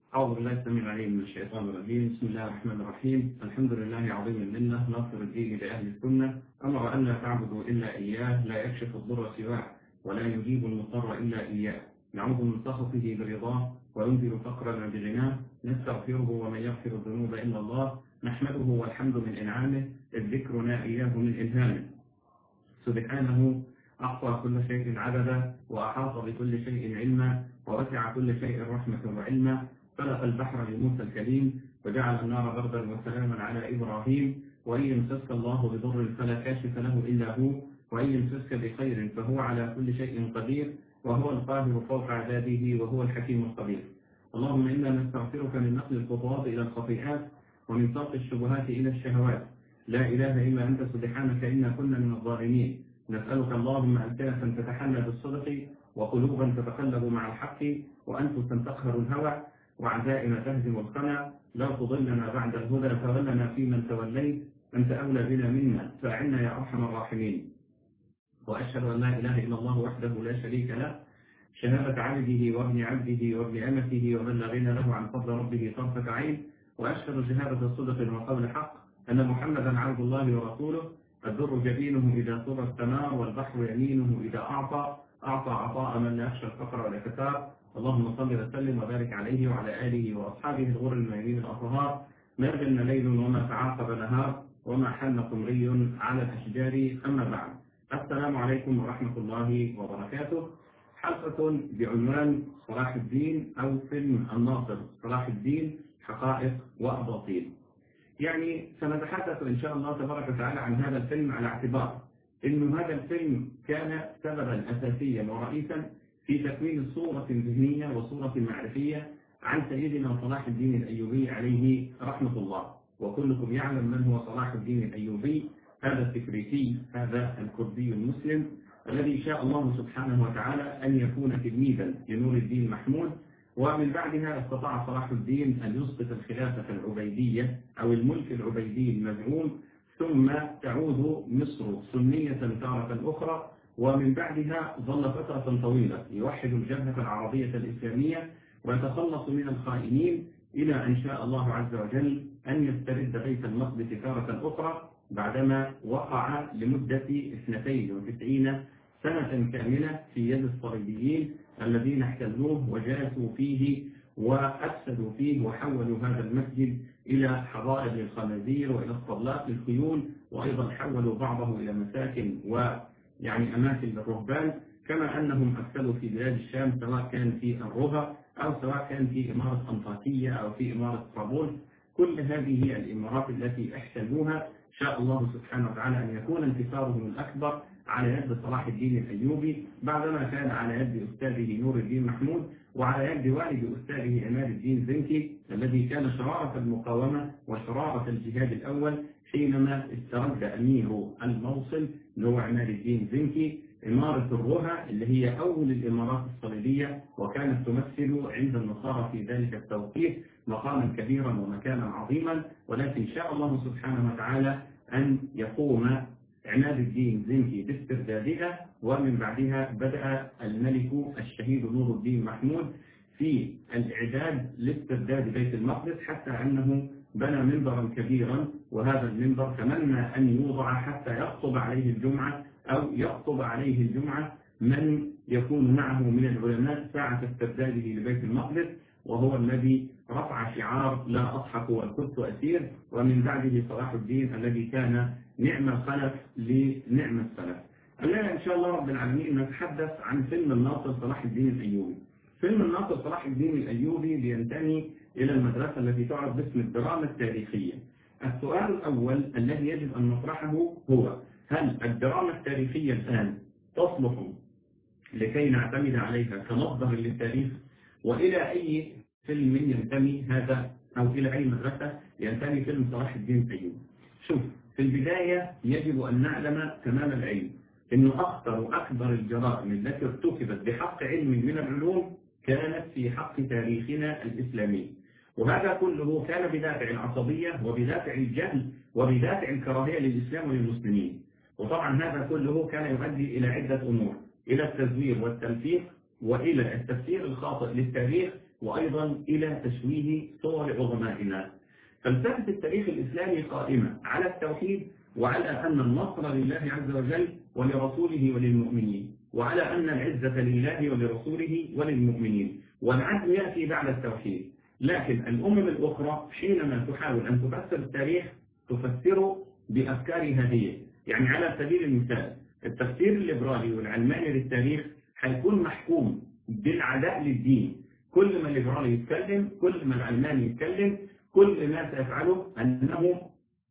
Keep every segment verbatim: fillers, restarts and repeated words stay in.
أعوذ بالله السميع العليم من الشيطان الرجيم. بسم الله الرحمن الرحيم. الحمد لله عظيم المنة ناصر الدين لأهل السنة، أمر أن لا تعبدوا إلا إياه، لا يكشف الضر سواه ولا يجيب المضطر إلا إياه، نعوذ من سخطه برضاه وينزل فقرنا بغناه، نستغفره ومن يغفر الذنوب إلا الله، نحمده والحمد من إنعامه، إذ ذكرنا إياه من إلهامه. سبحانه أحصى كل شيء عددا وأحاط بكل شيء علما ووسع كل شيء رحمة وعلما، فلق البحر لموسى الكليم وجعل النار بردا وسلاما على إبراهيم، وإن يمسسك الله بضر فلا كاشف له إلا هو، وإن يمسسك بخير فهو على كل شيء قدير، وهو القاهر فوق عباده وهو الحكيم الخبير. اللهم إنا نستغفرك من نقل الخطوات إلى الخطيئات ومن ساق الشبهات إلى الشهوات. لا إله إلا أنت سبحانك إنا كنا من الظالمين. نسألك اللهم ألسنة تتحلى بالصدق وقلوبا تتقلب مع الحق وأنفسا تقهر الهوى وعزائم تهزم القنا. لا تضلنا بعد الهدى فولنا فيمن توليت، أنت أولى بنا منا فأعنا يا أرحم الراحمين. وأشهد أن لا إله إلا الله وحده لا شريك له، شهادة عبده وابن عبده وابن أمته وبلغنا له عن فضل ربه طرفة عين. وأشهد شهادة الصدق وقول حق أن محمدا عبد الله ورسوله، الدر جبينه إذا سر السماء والبحر يمينه إذا أعطى أعطى عطاء من لا يخشى الفقر والكتاب. اللهم صل وسلم وبارك عليه وعلى آله وأصحابه الغر الميامين الأطهار. ما جن ليل وما تعاقب نهار وما حن قمري على الأشجار. أما بعد، السلام عليكم ورحمة الله وبركاته. حلقة بعنوان صلاح الدين أو فيلم الناصر صلاح الدين حقائق وأباطيل. يعني سنتحدث إن شاء الله تبارك وتعالى عن هذا الفيلم على اعتبار أن هذا الفيلم كان سببا أساسيا ورئيسا في تكوين صورة ذهنية وصورة معرفية عن سيدنا صلاح الدين الأيوبي عليه رحمة الله. وكلكم يعلم من هو صلاح الدين الأيوبي، هذا التكريتي، هذا الكردي المسلم الذي شاء الله سبحانه وتعالى أن يكون تلميذا لنور الدين محمود. ومن بعدها استطاع صلاح الدين أن يسقط الخلافة العبيدية أو الملك العبيدي المزعوم، ثم تعود مصر سنية تارة أخرى، ومن بعدها ظل فترة طويلة يوحد الجبهة العربية الإسلامية ويتخلص من الخائنين، إلى أن شاء الله عز وجل أن يسترد بيت المقدس تارة أخرى بعدما وقع لمدة اثنتين وتسعين سنة كاملة في يد الصليبيين الذين احتلوه وجاسوا فيه وأفسدوا فيه وحولوا هذا المسجد إلى حظائر للخنازير وإلى اسطبلات للخيول، وأيضا حولوا بعضه إلى مساكن ويعني أماكن للرهبان، كما أنهم أفسدوا في بلاد الشام سواء كان في الرغة أو سواء كان في إمارة أنطاكية أو في إمارة طرابلس. كل هذه الإمارات التي احتلوها شاء الله سبحانه وتعالى أن يكون انتصارهم الأكبر على يد صلاح الدين الأيوبي، بعدما كان على يد أستاذه نور الدين محمود وعلى يد والد أستاذه عماد الدين زنكي الذي كان شرارة المقاومة وشرارة الجهاد الأول حينما استرد أمير الموصل اللي هو عماد الدين زنكي إمارة الرها اللي هي أول الإمارات الصليبية، وكانت تمثل عند النصارى في ذلك التوقيت مقاما كبيرا ومكانا عظيما. ولكن شاء الله سبحانه وتعالى أن يقوم عماد الدين زنكي باستردادها، ومن بعدها بدأ الملك الشهيد نور الدين محمود في الإعداد لاسترداد بيت المقدس، حتى أنه بنى منبرا كبيرا، وهذا المنبر تمنى أن يوضع حتى يخطب عليه الجمعة أو يخطب عليه الجمعة من يكون معه من العلماء ساعة استرداده لبيت المقدس، وهو الذي رفع شعار لا أضحك والكت أسير، ومن بعده صلاح الدين الذي كان نعم الخلف لنعم السلف. الآن إن شاء الله رب العالمين نتحدث عن فيلم الناصر صلاح الدين الأيوبي. فيلم الناصر صلاح الدين الأيوبي بينتمي إلى المدرسة التي تعرف باسم الدراما التاريخية. السؤال الأول الذي يجب أن نطرحه هو: هل الدراما التاريخية الآن تصلح لكي نعتمد عليها كمصدر للتاريخ؟ وإلى أي فيلم ينتمي هذا أو إلى أي مدرسة ينتمي فيلم صلاح الدين الأيوبي؟ شوف، في البداية يجب أن نعلم تمام العلم أنه أخطر وأكبر الجرائم التي ارتكبت بحق علم من العلوم كانت في حق تاريخنا الإسلامي، وهذا كله كان بدافع العصبية وبدافع الجهل وبدافع الكراهية للإسلام وللمسلمين. وطبعا هذا كله كان يؤدي إلى عدة أمور: إلى التزوير والتلفيق، وإلى التفسير الخاطئ للتاريخ، وأيضا إلى تشويه صور عظمائنا. فلسفة التاريخ الإسلامي قائمة على التوحيد، وعلى أن النصر لله عز وجل ولرسوله وللمؤمنين، وعلى أن العزة لله ولرسوله وللمؤمنين، والعدل يأتي بعد التوحيد. لكن الأمم الأخرى حينما تحاول أن تفسر التاريخ تفسره بأفكارها هي. يعني على سبيل المثال التفسير الليبرالي والعلماني للتاريخ هيكون محكوم بالعداء للدين. كل ما الليبرالي يتكلم، كل ما العلماني يتكلم، كل ما سيفعله أنه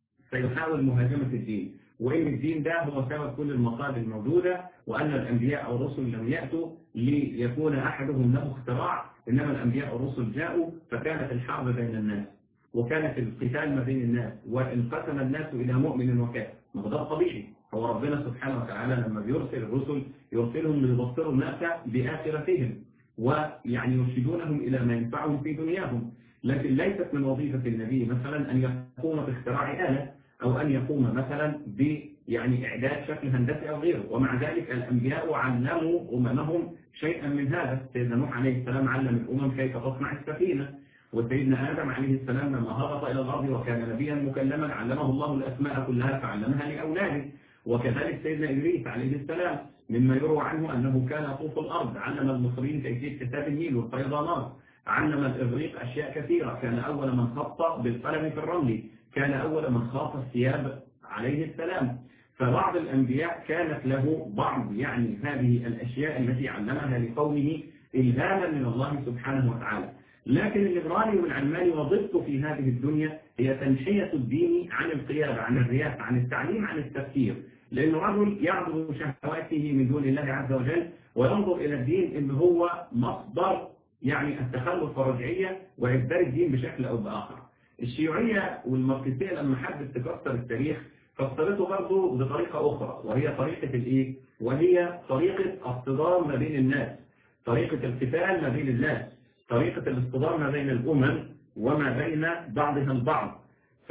سيحاول مهاجمة الدين، وإن الدين ده هو سبب كل المصائب الموجودة، وأن الأنبياء أو الرسل لم يأتوا ليكون أحدهم له اختراع، إنما الأنبياء والرسل جاءوا فكانت الحرب بين الناس، وكانت القتال ما بين الناس، وانقسم الناس إلى مؤمن وكافر. ما هو ده طبيعي، هو ربنا سبحانه وتعالى لما بيرسل الرسل يرسلهم ليبصروا الناس بآخرتهم، ويعني يرشدونهم إلى ما ينفعهم في دنياهم. لكن ليست من وظيفة النبي مثلا أن يقوم باختراع آلة، أو أن يقوم مثلا ب يعني إعداد شكل هندسي أو غيره. ومع ذلك الأنبياء علموا أممهم شيئا من هذا. سيدنا نوح عليه السلام علم الأمم كيف تصنع السفينة، وسيدنا آدم عليه السلام لما هبط إلى الأرض وكان نبيا مكلما علمه الله الأسماء كلها فعلمها لأولاده. وكذلك سيدنا إدريس عليه السلام مما يروى عنه أنه كان يطوف الأرض، علم المصريين كيفية كتاب النيل والفيضانات، علم الإغريق أشياء كثيرة، كان أول من خط بالقلم في الرمل، كان أول من خاط الثياب عليه السلام. فبعض الأنبياء كانت له بعض يعني هذه الأشياء التي علمها لقومه إلهاما من الله سبحانه وتعالى. لكن الليبرالي والعلماني وظيفته في هذه الدنيا هي تنحية الدين عن القيادة، عن الرياسة، عن التعليم، عن التفكير. لأن الرجل يعبد شهواته من دون الله عز وجل، وينظر إلى الدين إن هو مصدر يعني التخلف والرجعية وإبدال الدين بشكل أو بآخر. الشيوعية والماركسية لما حبت تكسر التاريخ فسرته برضه بطريقة أخرى، وهي طريقة الإيه؟ وهي طريقة الصدام ما بين الناس، طريقة القتال ما بين الناس، طريقة الاصطدام ما بين الأمم وما بين بعضها البعض.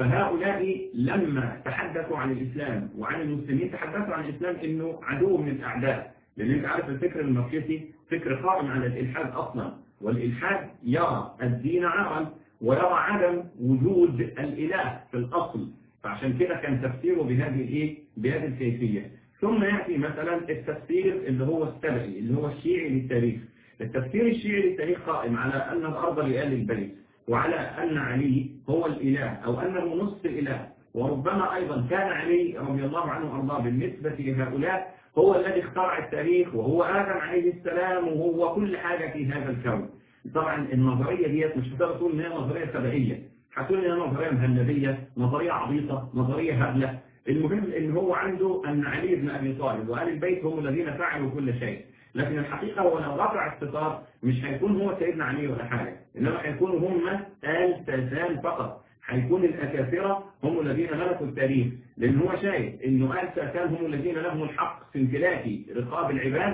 فهؤلاء لما تحدثوا عن الإسلام وعن المسلمين تحدثوا عن الإسلام إنه عدو من الأعداء، لأن أنت عارف الفكر الماركسي فكر قائم على الإلحاد أصلا، والإلحاد يرى الدين عارا ويرى عدم وجود الإله في الأصل. فعشان كده كان تفسيره بهذه الإيه؟ بهذه الكيفية. ثم يأتي مثلا التفسير اللي هو السبعي اللي هو الشيعي للتاريخ. التفسير الشيعي للتاريخ قائم على أن الأرض لآل البيت، وعلى أن علي هو الإله أو أنه نصف الإله، وربما أيضا كان علي رضي الله عنه وأرضاه بالنسبة لهؤلاء هو الذي اخترع التاريخ، وهو آدم عليه السلام، وهو كل حاجة في هذا الكون. طبعا النظرية ديت مش هتقدر تقول إن هي نظرية سبعية، هتقول إن هي نظرية مهلبية، نظرية عبيطة، نظرية هبلة. المهم إن هو عنده أن علي بن أبي طالب وآل البيت هم الذين فعلوا كل شيء. لكن الحقيقة هو لو رفع الستار مش هيكون هو سيدنا علي ولا حاجة، إنما هيكونوا هم آل ساسان فقط. هيكون الأكاثرة هم الذين ملكوا التاريخ، لأن هو شايف إنه آل ساسان هم الذين لهم الحق في امتلاك رقاب العباد،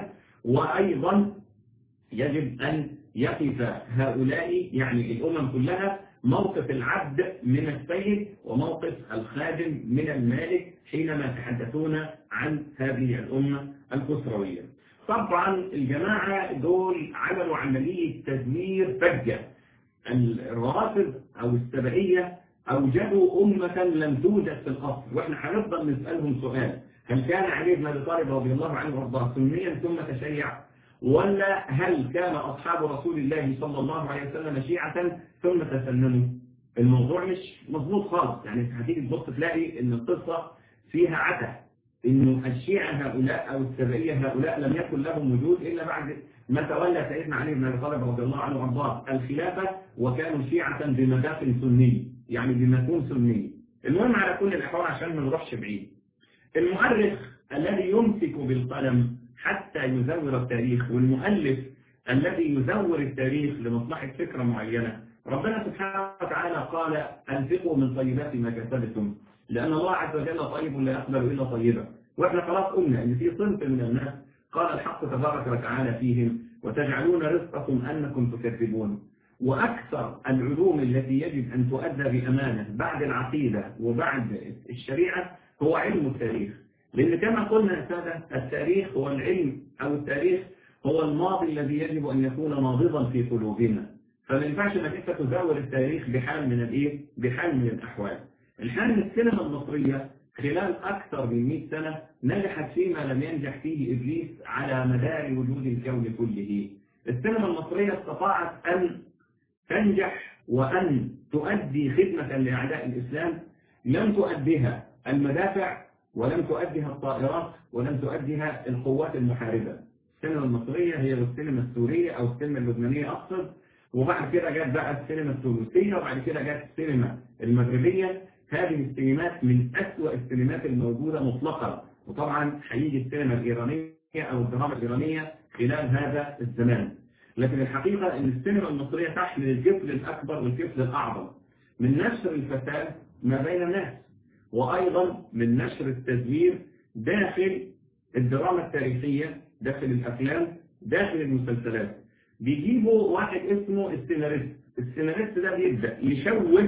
وأيضا يجب أن يقف هؤلاء يعني الأمم كلها موقف العبد من السيد وموقف الخادم من المالك حينما يتحدثون عن هذه الأمة الكسروية. طبعا الجماعة دول عملوا عملية تدمير فجة. الروافض أو السبعية أوجدوا أمة لم توجد في الأصل، وإحنا هنفضل نسألهم سؤال: هل كان علي بن أبي طالب رضي الله عنه وارضاه سنيا ثم تشيع؟ ولا هل كان أصحاب رسول الله صلى الله عليه وسلم شيعة ثم تسننوا؟ الموضوع مش مظبوط خالص. يعني هتيجي تبص تلاقي إن القصة فيها عته، إنه الشيعة هؤلاء أو السبعية هؤلاء لم يكن لهم وجود إلا بعد ما تولى سيدنا علي بن أبي طالب رضي الله عنه وارضاه الخلافة، وكانوا شيعة بمذاق سني، يعني بمفهوم سني. المهم على كل الأحوال عشان ما نروحش بعيد، المؤرخ الذي يمسك بالقلم حتى يزور التاريخ، والمؤلف الذي يزور التاريخ لمصلحة فكرة معينة، ربنا سبحانه وتعالى قال: أنفقوا من طيبات ما كسبتم، لأن الله عز وجل طيب لا يقبل إلا طيبا. وإحنا خلاص قلنا إن في صنف من الناس قال الحق تبارك وتعالى فيهم: وتجعلون رزقكم أنكم تكذبون. وأكثر العلوم التي يجب أن تؤدى بأمانة بعد العقيدة وبعد الشريعة هو علم التاريخ. لأن كما قلنا يا سادة، التاريخ هو العلم أو التاريخ هو الماضي الذي يجب أن يكون نابضا في قلوبنا. فما ينفعش انك انت تزور التاريخ بحال من الايه؟ بحال من الاحوال. الحال السينما المصريه خلال اكثر من مئة سنه نجحت فيما لم ينجح فيه ابليس على مدار وجود الكون كله. السينما المصريه استطاعت ان تنجح وان تؤدي خدمه لاعداء الاسلام لم تؤديها المدافع ولم تؤديها الطائرات ولم تؤديها القوات المحاربه. السينما المصريه هي السينما السوريه او السينما اللبنانيه اقصد، وبعد كده جت بقى السينما التونسية، وبعد كده جت السينما المغربية. هذه السينمات من أسوأ السينمات الموجودة مطلقا، وطبعا هيجي السينما الإيرانية أو الدراما الإيرانية خلال هذا الزمان. لكن الحقيقة أن السينما المصرية تحمل الكفل الأكبر والكفل الأعظم من نشر الفساد ما بين الناس، وأيضا من نشر التزوير داخل الدراما التاريخية، داخل الأفلام، داخل المسلسلات. بيجيبوا واحد اسمه السيناريست، السيناريست ده بيبدأ يشوه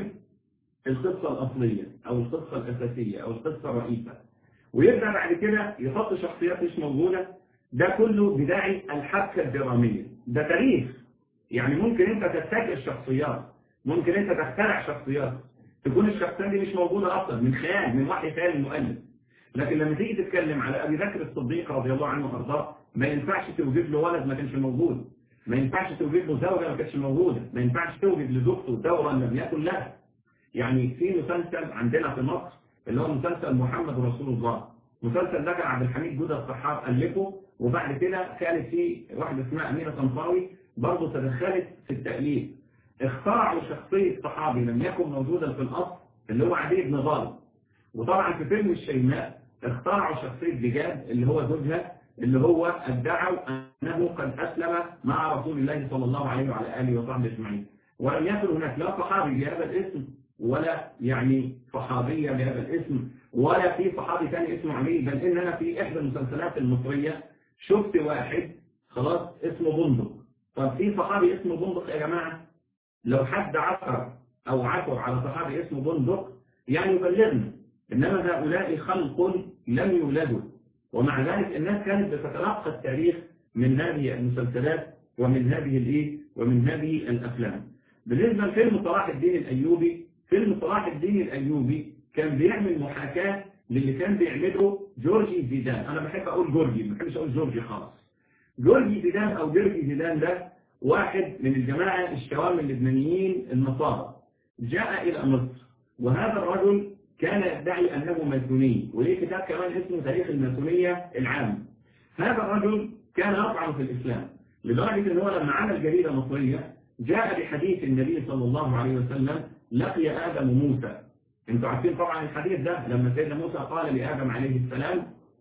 القصة الأصلية أو القصة الأساسية أو القصة الرئيسة، ويبدأ بعد كده يحط شخصيات مش موجودة. ده كله بداعي الحبكة الدرامية. ده تاريخ، يعني ممكن أنت تبتكر شخصيات، ممكن أنت تخترع شخصيات تكون الشخصيات دي مش موجودة أصلا، من خيال، من وحي خيال المؤلف. لكن لما تيجي تتكلم على أبي بكر الصديق رضي الله عنه وأرضاه، ما ينفعش توجد له ولد ما كانش موجود، ما ينفعش توجد له زوجة ما كانتش موجودة، ما ينفعش توجد لزوجته دورا لم يكن لها. يعني في مسلسل عندنا في مصر اللي هو مسلسل محمد رسول الله، مسلسل ده كان عبد الحميد جودة الصحار ألفه، وبعد كده كانت في واحدة اسمها أمينة طنطاوي برضه تدخلت في التأليف. اخترعوا شخصية صحابي لم يكن موجودا في الأصل اللي هو عدي بن غالب. وطبعا في فيلم الشيماء اخترعوا شخصية بجاد اللي هو زوجها، اللي هو ادعوا أنه قد أسلم مع رسول الله صلى الله عليه وعلى آله وصحبه أجمعين. ولم يكن هناك لا صحابي بهذا الاسم ولا يعني صحابية بهذا الاسم ولا في صحابي ثاني اسمه علي، بل إن أنا في إحدى المسلسلات المصرية شفت واحد خلاص اسمه بندق. طب في صحابي اسمه بندق يا جماعة؟ لو حد عثر أو عثر على صحابي اسمه بندق يعني يبلغنا، إنما هؤلاء خلق لم يولدوا. ومع ذلك الناس كانت بتتلقى التاريخ من هذه المسلسلات ومن هذه الايه ومن هذه الافلام. بالنسبه لفيلم صلاح الدين الايوبي، فيلم صلاح الدين الايوبي كان بيعمل محاكاه للي كان بيعمله جورجي زيدان. انا بحب اقول جورجي، ما بحبش اقول جورجي خالص. جورجي زيدان او جورجي زيدان ده واحد من الجماعه الشوام اللبنانيين النصارى، جاء الى مصر، وهذا الرجل كان يدعي أنه ماسوني، وليه كتاب كمان اسمه تاريخ الماسونية العام. هذا الرجل كان يطعن في الإسلام لدرجة أنه لما عمل جريدة مصرية جاء بحديث النبي صلى الله عليه وسلم لقي آدم موسى. انتوا عارفين طبعا الحديث ده لما سيدنا موسى قال لآدم عليه السلام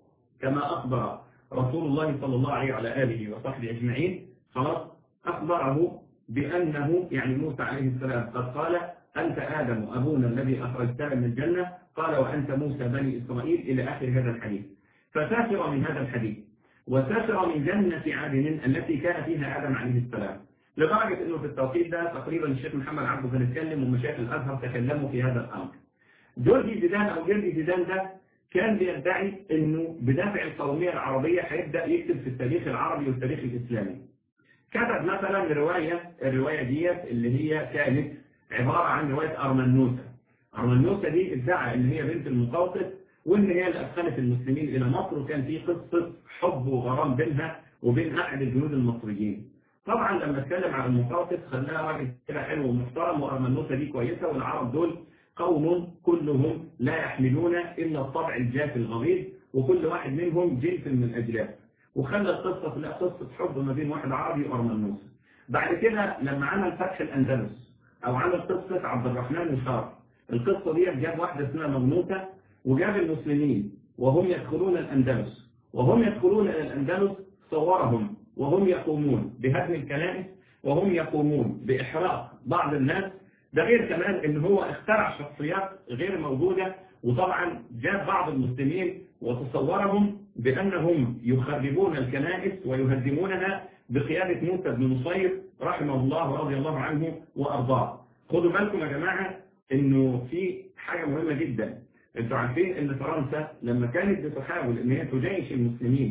كما أخبر رسول الله صلى الله عليه وعلى آله وصحبه أجمعين، خلاص أخبره بأنه يعني موسى عليه السلام قد قال أنت آدم أبونا الذي أخرجتنا من الجنة، قال وأنت موسى بني إسرائيل إلى آخر هذا الحديث. فسافر من هذا الحديث وسافر من جنة عدن التي كان فيها آدم عليه السلام، لدرجة أنه في التوقيت ده تقريبا الشيخ محمد عبده كان يتكلم ومشايخ الأزهر تكلموا في هذا الأمر. جورجي زيدان أو جورجي زيدان ده كان بيدعي أنه بدافع القومية العربية هيبدأ يكتب في التاريخ العربي والتاريخ الإسلامي. كتب مثلا رواية، الرواية ديت اللي هي كانت عبارة عن رواية أرمنوسة. أرمنوسة دي ادعى ان هي بنت المقوقس وان هي اللي أدخلت المسلمين إلى مصر، وكان في قصة حب وغرام بينها وبين أحد الجنود المصريين. طبعا لما اتكلم عن المقوقس خلاها راجل كده حلو ومحترم، وأرمنوسة دي كويسة، والعرب دول قوم كلهم لا يحملون إلا الطبع الجاف الغليظ، وكل واحد منهم جنس من الأجلاف، وخلى القصة كلها قصة حب ما بين واحد عربي وأرمنوسة. بعد كده لما عمل فتح الأندلس أو عمل قصة عبد الرحمن مشار، القصة دي جاب واحدة اسمها مغنوطة وجاب المسلمين وهم يدخلون الأندلس، وهم يدخلون إلى الأندلس صورهم وهم يقومون بهدم الكنائس وهم يقومون بإحراق بعض الناس. ده غير كمان إن هو اخترع شخصيات غير موجودة، وطبعا جاب بعض المسلمين وتصورهم بأنهم يخربون الكنائس ويهدمونها بقيادة موسى بن نصير رحمه الله ورضي الله عنه وأرضاه. خدوا بالكم يا جماعة إنه في حاجة مهمة جدا. انتوا عارفين إن فرنسا لما كانت بتحاول إن هي تجيش المسلمين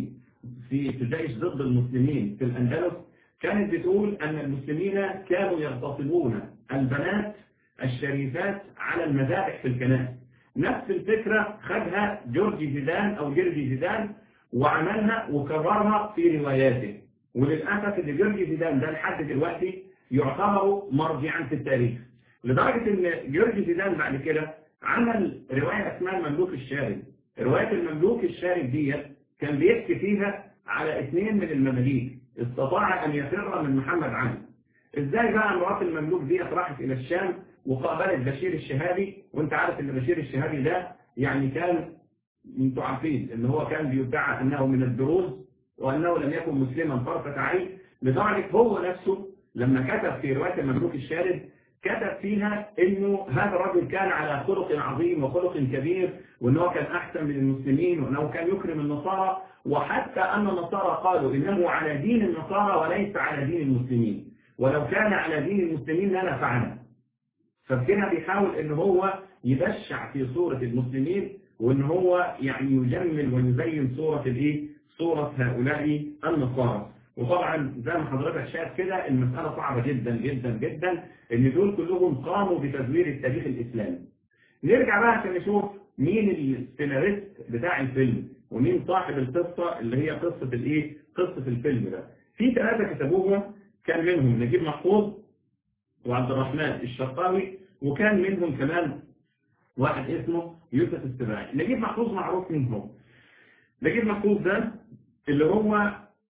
في في جيش ضد المسلمين في الأندلس، كانت بتقول أن المسلمين كانوا يغتصبون البنات الشريفات على المذابح في الكنائس. نفس الفكرة خدها جورجي زيدان أو جورجي زيدان وعملها وكررها في رواياته. وللأسف إن جورجي زيدان ده لحد دلوقتي يعتبر مرجعا في التاريخ، لدرجة إن جورجي زيدان بعد كده عمل رواية اسمها المملوك الشارد. رواية المملوك الشارد دي كان بيحكي فيها على اثنين من المماليك استطاع أن يفر من محمد علي. إزاي بقى مرات المملوك دي راحت إلى الشام وقابلت بشير الشهابي، وأنت عارف إن بشير الشهابي ده يعني كان، أنتوا عارفين إن هو كان بيدعى أنه من الدروز وأنه لم يكن مسلما طرفة عين، لدرجة هو نفسه لما كتب في رواية المملوك الشارد كتب فيها إنه هذا الرجل كان على خلق عظيم وخلق كبير، وأنه كان أحسن من المسلمين، وأنه كان يكرم النصارى، وحتى أن النصارى قالوا إنه على دين النصارى وليس على دين المسلمين، ولو كان على دين المسلمين لنفعنا. فكده بيحاول إن هو يبشع في صورة المسلمين، وإن هو يعني يجمل ويزين صورة الإيه؟ صورة هؤلاء النصارى. وطبعا زي ما حضرتك شايف كده المسألة صعبة جدا جدا جدا، إن دول كلهم قاموا بتزوير التاريخ الإسلامي. نرجع بقى عشان نشوف مين السيناريست بتاع الفيلم ومين صاحب القصة اللي هي قصة الإيه؟ قصة الفيلم ده. في ثلاثة كتبوها، كان منهم نجيب محفوظ وعبد الرحمن الشرقاوي، وكان منهم كمان واحد اسمه يوسف السباعي. نجيب محفوظ معروف مين هو. نجيب محفوظ ده اللي هو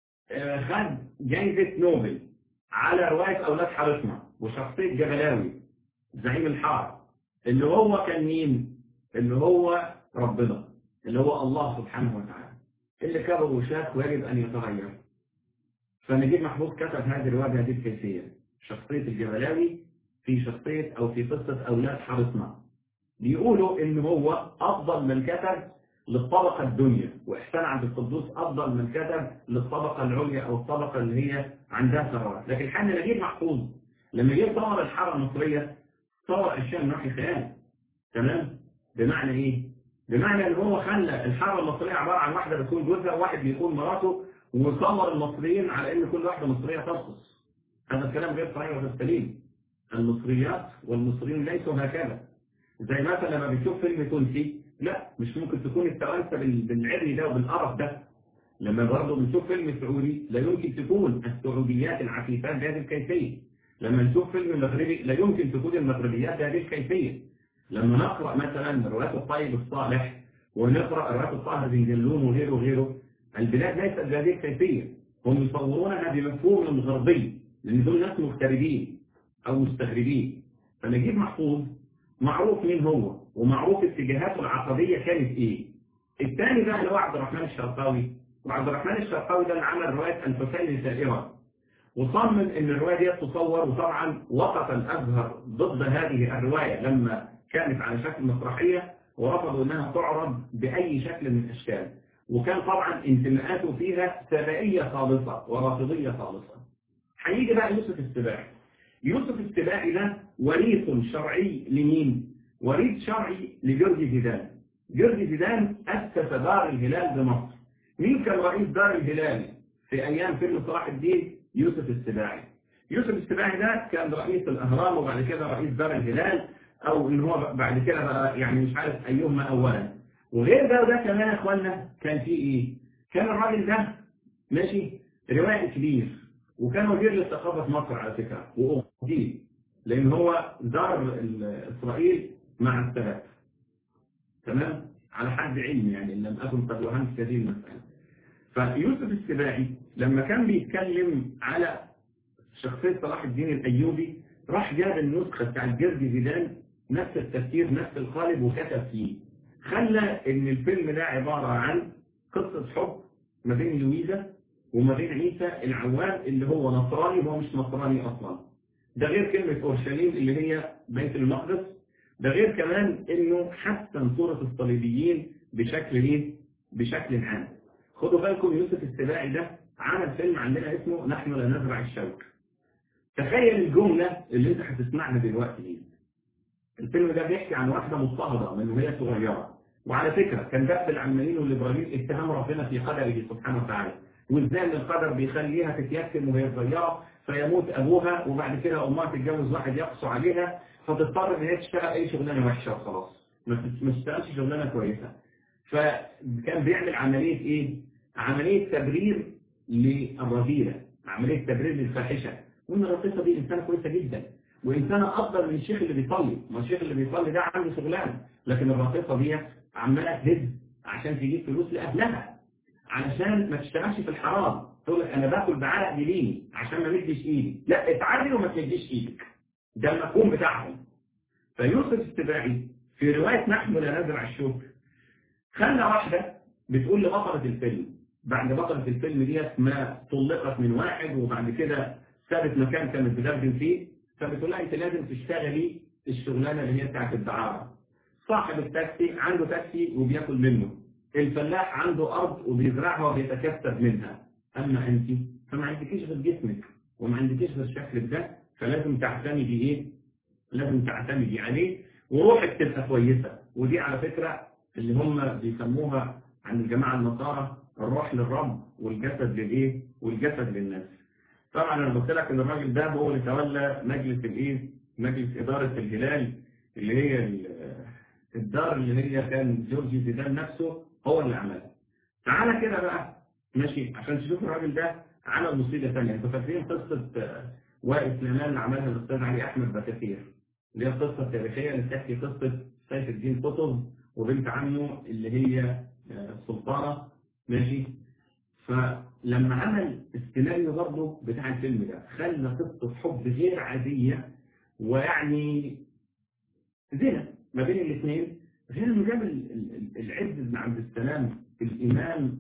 خد جائزة نوبل على رواية أولاد حارتنا وشخصية جبلاوي زعيم الحرب، اللي هو كان مين؟ اللي هو ربنا، اللي هو الله سبحانه وتعالى، اللي كبر وشاف ويجب أن يتغير. فنجيب محفوظ كتب هذه الرواية بهذه الكيفية، شخصية الجبلاوي في شخصية أو في قصة أولاد حارتنا. بيقولوا إن هو أفضل من كتب للطبقة الدنيا، وإحسان عبد القدوس أفضل من كتب للطبقة العليا أو الطبقة اللي هي عندها ثروات. لكن حد نجيب محفوظ لما جه صور الحارة المصرية صور أشياء من ناحية خيال. تمام؟ بمعنى إيه؟ بمعنى إن هو خلى الحارة المصرية عبارة عن واحدة بتكون جوزها وواحد بيكون مراته، وصور المصريين على إن كل واحدة مصرية ترقص. هذا الكلام غير صحيح وغير سليم. المصريات والمصريين ليسوا هكذا. زي مثلا لما بتشوف فيلم تونسي، لا مش ممكن تكون التوانسه بالعري ده وبالقرف ده. لما برضه بنشوف فيلم سعودي لا يمكن تكون السعوديات العفيفات بهذه الكيفيه. لما نشوف فيلم مغربي لا يمكن تكون المغربيات بهذه الكيفيه. لما نقرا مثلا روايات الطيب الصالح ونقرا روايات الطاهر بن جلون وغيره وغيره، البلاد ليست بهذه الكيفيه. هم يصورونها بمفهوم غربي، لان دول ناس مغتربين او مستغربين. فنجيب محفوظ معروف مين هو ومعروف اتجاهاته العقديه كانت ايه. الثاني بقى اللي هو عبد الرحمن الشرقاوي، وعبد الرحمن الشرقاوي ده اللي عمل روايه الحسين سائره، وصمم ان الروايه دي تصور. وطبعا وقف الازهر ضد هذه الروايه لما كانت على شكل مسرحيه، ورفضوا انها تعرض باي شكل من الاشكال. وكان طبعا انتماءاته فيها سبائيه خالصه ورافضيه خالصه. هيجي بقى يوسف السباعي. يوسف السباعي ده وريث شرعي لمين؟ وريث شرعي لجورجي زيدان. جورجي زيدان أسس دار الهلال بمصر. مين كان رئيس دار الهلال في أيام فيلم صلاح الدين؟ يوسف السباعي. يوسف السباعي ده كان رئيس الأهرام وبعد كده رئيس دار الهلال، أو إن هو بعد كده بقى يعني مش عارف أيهما أولا. وغير ده وده كمان يا إخوانا كان في إيه؟ كان الراجل ده ماشي روائي كبير، وكان وزير للثقافة في مصر على فكرة، وأغديل لأن هو زار إسرائيل مع السادات. تمام؟ على حد علمي يعني إن لم أكن قد وهمت هذه المسألة. فيوسف السباعي لما كان بيتكلم على شخصية صلاح الدين الأيوبي راح جاب النسخة بتاع جورجي زيدان نفس التفسير نفس القالب وكتب فيه. خلى إن الفيلم ده عبارة عن قصة حب ما بين لويزا وما بين عيسى العوام اللي هو نصراني وهو مش نصراني أصلا. ده غير كلمة أورشليم اللي هي بيت المقدس. ده غير كمان إنه حسن صورة الصليبيين بشكل إيه؟ بشكل عام. خدوا بالكم يوسف السباعي ده عمل فيلم عندنا اسمه نحن لا نزرع الشوك. تخيل الجملة اللي انت هتسمعها دلوقتي دي. الفيلم ده بيحكي عن واحدة مضطهدة من وهي صغيرة، وعلى فكرة كان بقى العلمانيين والليبراليين اتهموا ربنا في قدره سبحانه وتعالى، وازاي ان القدر بيخليها تتيتم وهي صغيرة فيموت ابوها وبعد كده امها تتجوز واحد يقسو عليها فتضطر ان هي تشتغل اي شغلانه وحشه وخلاص، ما تشتغلش شغلانه كويسه. فكان بيعمل عمليه ايه؟ عمليه تبرير للرذيله، عمليه تبرير للفاحشه، وان الرقيقه دي انسانه كويسه جدا وانسانه افضل من الشيخ اللي بيصلي، ما الشيخ اللي بيصلي ده عنده شغلانه، لكن الرقيقه دي عماله تهز عشان تجيب فلوس لاهلها، علشان ما تشتغلش في الحرام، تقول لك انا باكل بعرق يميني عشان ما مديش ايدي، لا اتعدل وما تمديش ايدك، ده المفهوم بتاعهم. فيوسف السباعي في روايه نحن لا نزرع الشوك خلى واحده بتقول لبطله الفيلم بعد بطله الفيلم ديت ما طلقت من واحد وبعد كده سابت مكان كانت بتخدم فيه، فبتقول لها انت لازم تشتغلي الشغلانه اللي هي بتاعت الدعاره. صاحب التاكسي عنده تاكسي وبياكل منه، الفلاح عنده أرض وبيزرعها وبيتكسب منها، أما أنت فما عندكيش غير جسمك وما عندكيش غير شكلك ده، فلازم تعتمدي إيه؟ لازم تعتمدي عليه وروحك تبقى كويسة. ودي على فكرة اللي هم بيسموها عند الجماعة النصارى الروح للرب والجسد للإيه؟ والجسد للناس. طبعا أنا قلت لك إن الراجل ده هو اللي تولى مجلس الإيه؟ مجلس إدارة الهلال اللي هي الدار اللي هي كان جورجي زيدان نفسه هو اللي عملها. تعالى كده بقى ماشي عشان تشوف الراجل ده عمل مصيبه ثانيه. انتوا فاكرين قصه وائل سليمان اللي عملها الاستاذ علي احمد بكثير، اللي هي القصه التاريخيه اللي بتحكي قصه سيف الدين قطز وبنت عمه اللي هي السلطانه ماشي. فلما عمل السيناريو برضه بتاع الفيلم ده خلى قصه حب غير عاديه، ويعني زنا ما بين الاثنين، غير انه جاب العز بن عبد السلام الامام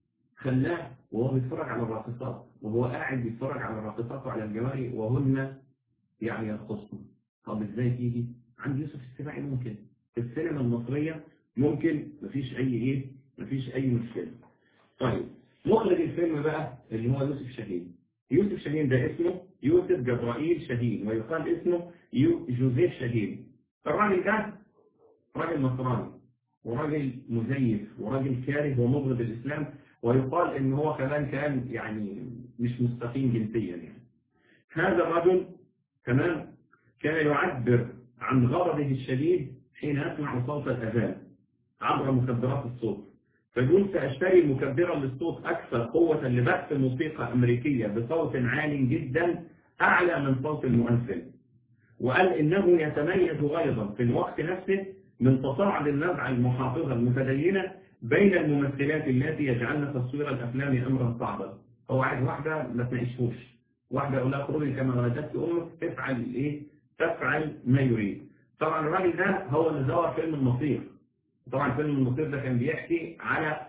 خلاه وهو بيتفرج على الراقصات، وهو قاعد بيتفرج على الراقصات وعلى الجواري وهن يعني يرقصن. طب ازاي تيجي؟ عند يوسف السباعي ممكن، في السينما المصريه ممكن، مفيش اي ايه؟ مفيش اي مشكله. طيب مخرج الفيلم بقى اللي هو يوسف شاهين. يوسف شاهين ده اسمه يوسف جبرائيل شاهين، ويقال اسمه يو جوزيف شاهين. الراجل ده راجل نصراني وراجل مزيف وراجل كاره ومبغض الإسلام، ويقال إن هو كمان كان يعني مش مستقيم جنسيا يعني. هذا الرجل كمان كان يعبر عن غضبه الشديد حين يسمع صوت الأذان عبر مكبرات الصوت، فيقول سأشتري مكبرا للصوت أكثر قوة لبث موسيقى أمريكية بصوت عال جدا أعلى من صوت المؤذن. وقال إنه يتميز غيظا في الوقت نفسه من تصاعد النزعة المحافظة المتدينة بين الممثلات التي يجعلن تصوير الأفلام أمرا صعبا. هو عايز واحدة ما تناقشهوش، واحدة يقول لها خروجي كما ولدتك أمك، تفعل إيه؟ تفعل ما يريد. طبعا الراجل ده هو اللي زور فيلم المصير. طبعا فيلم المصير ده كان بيحكي على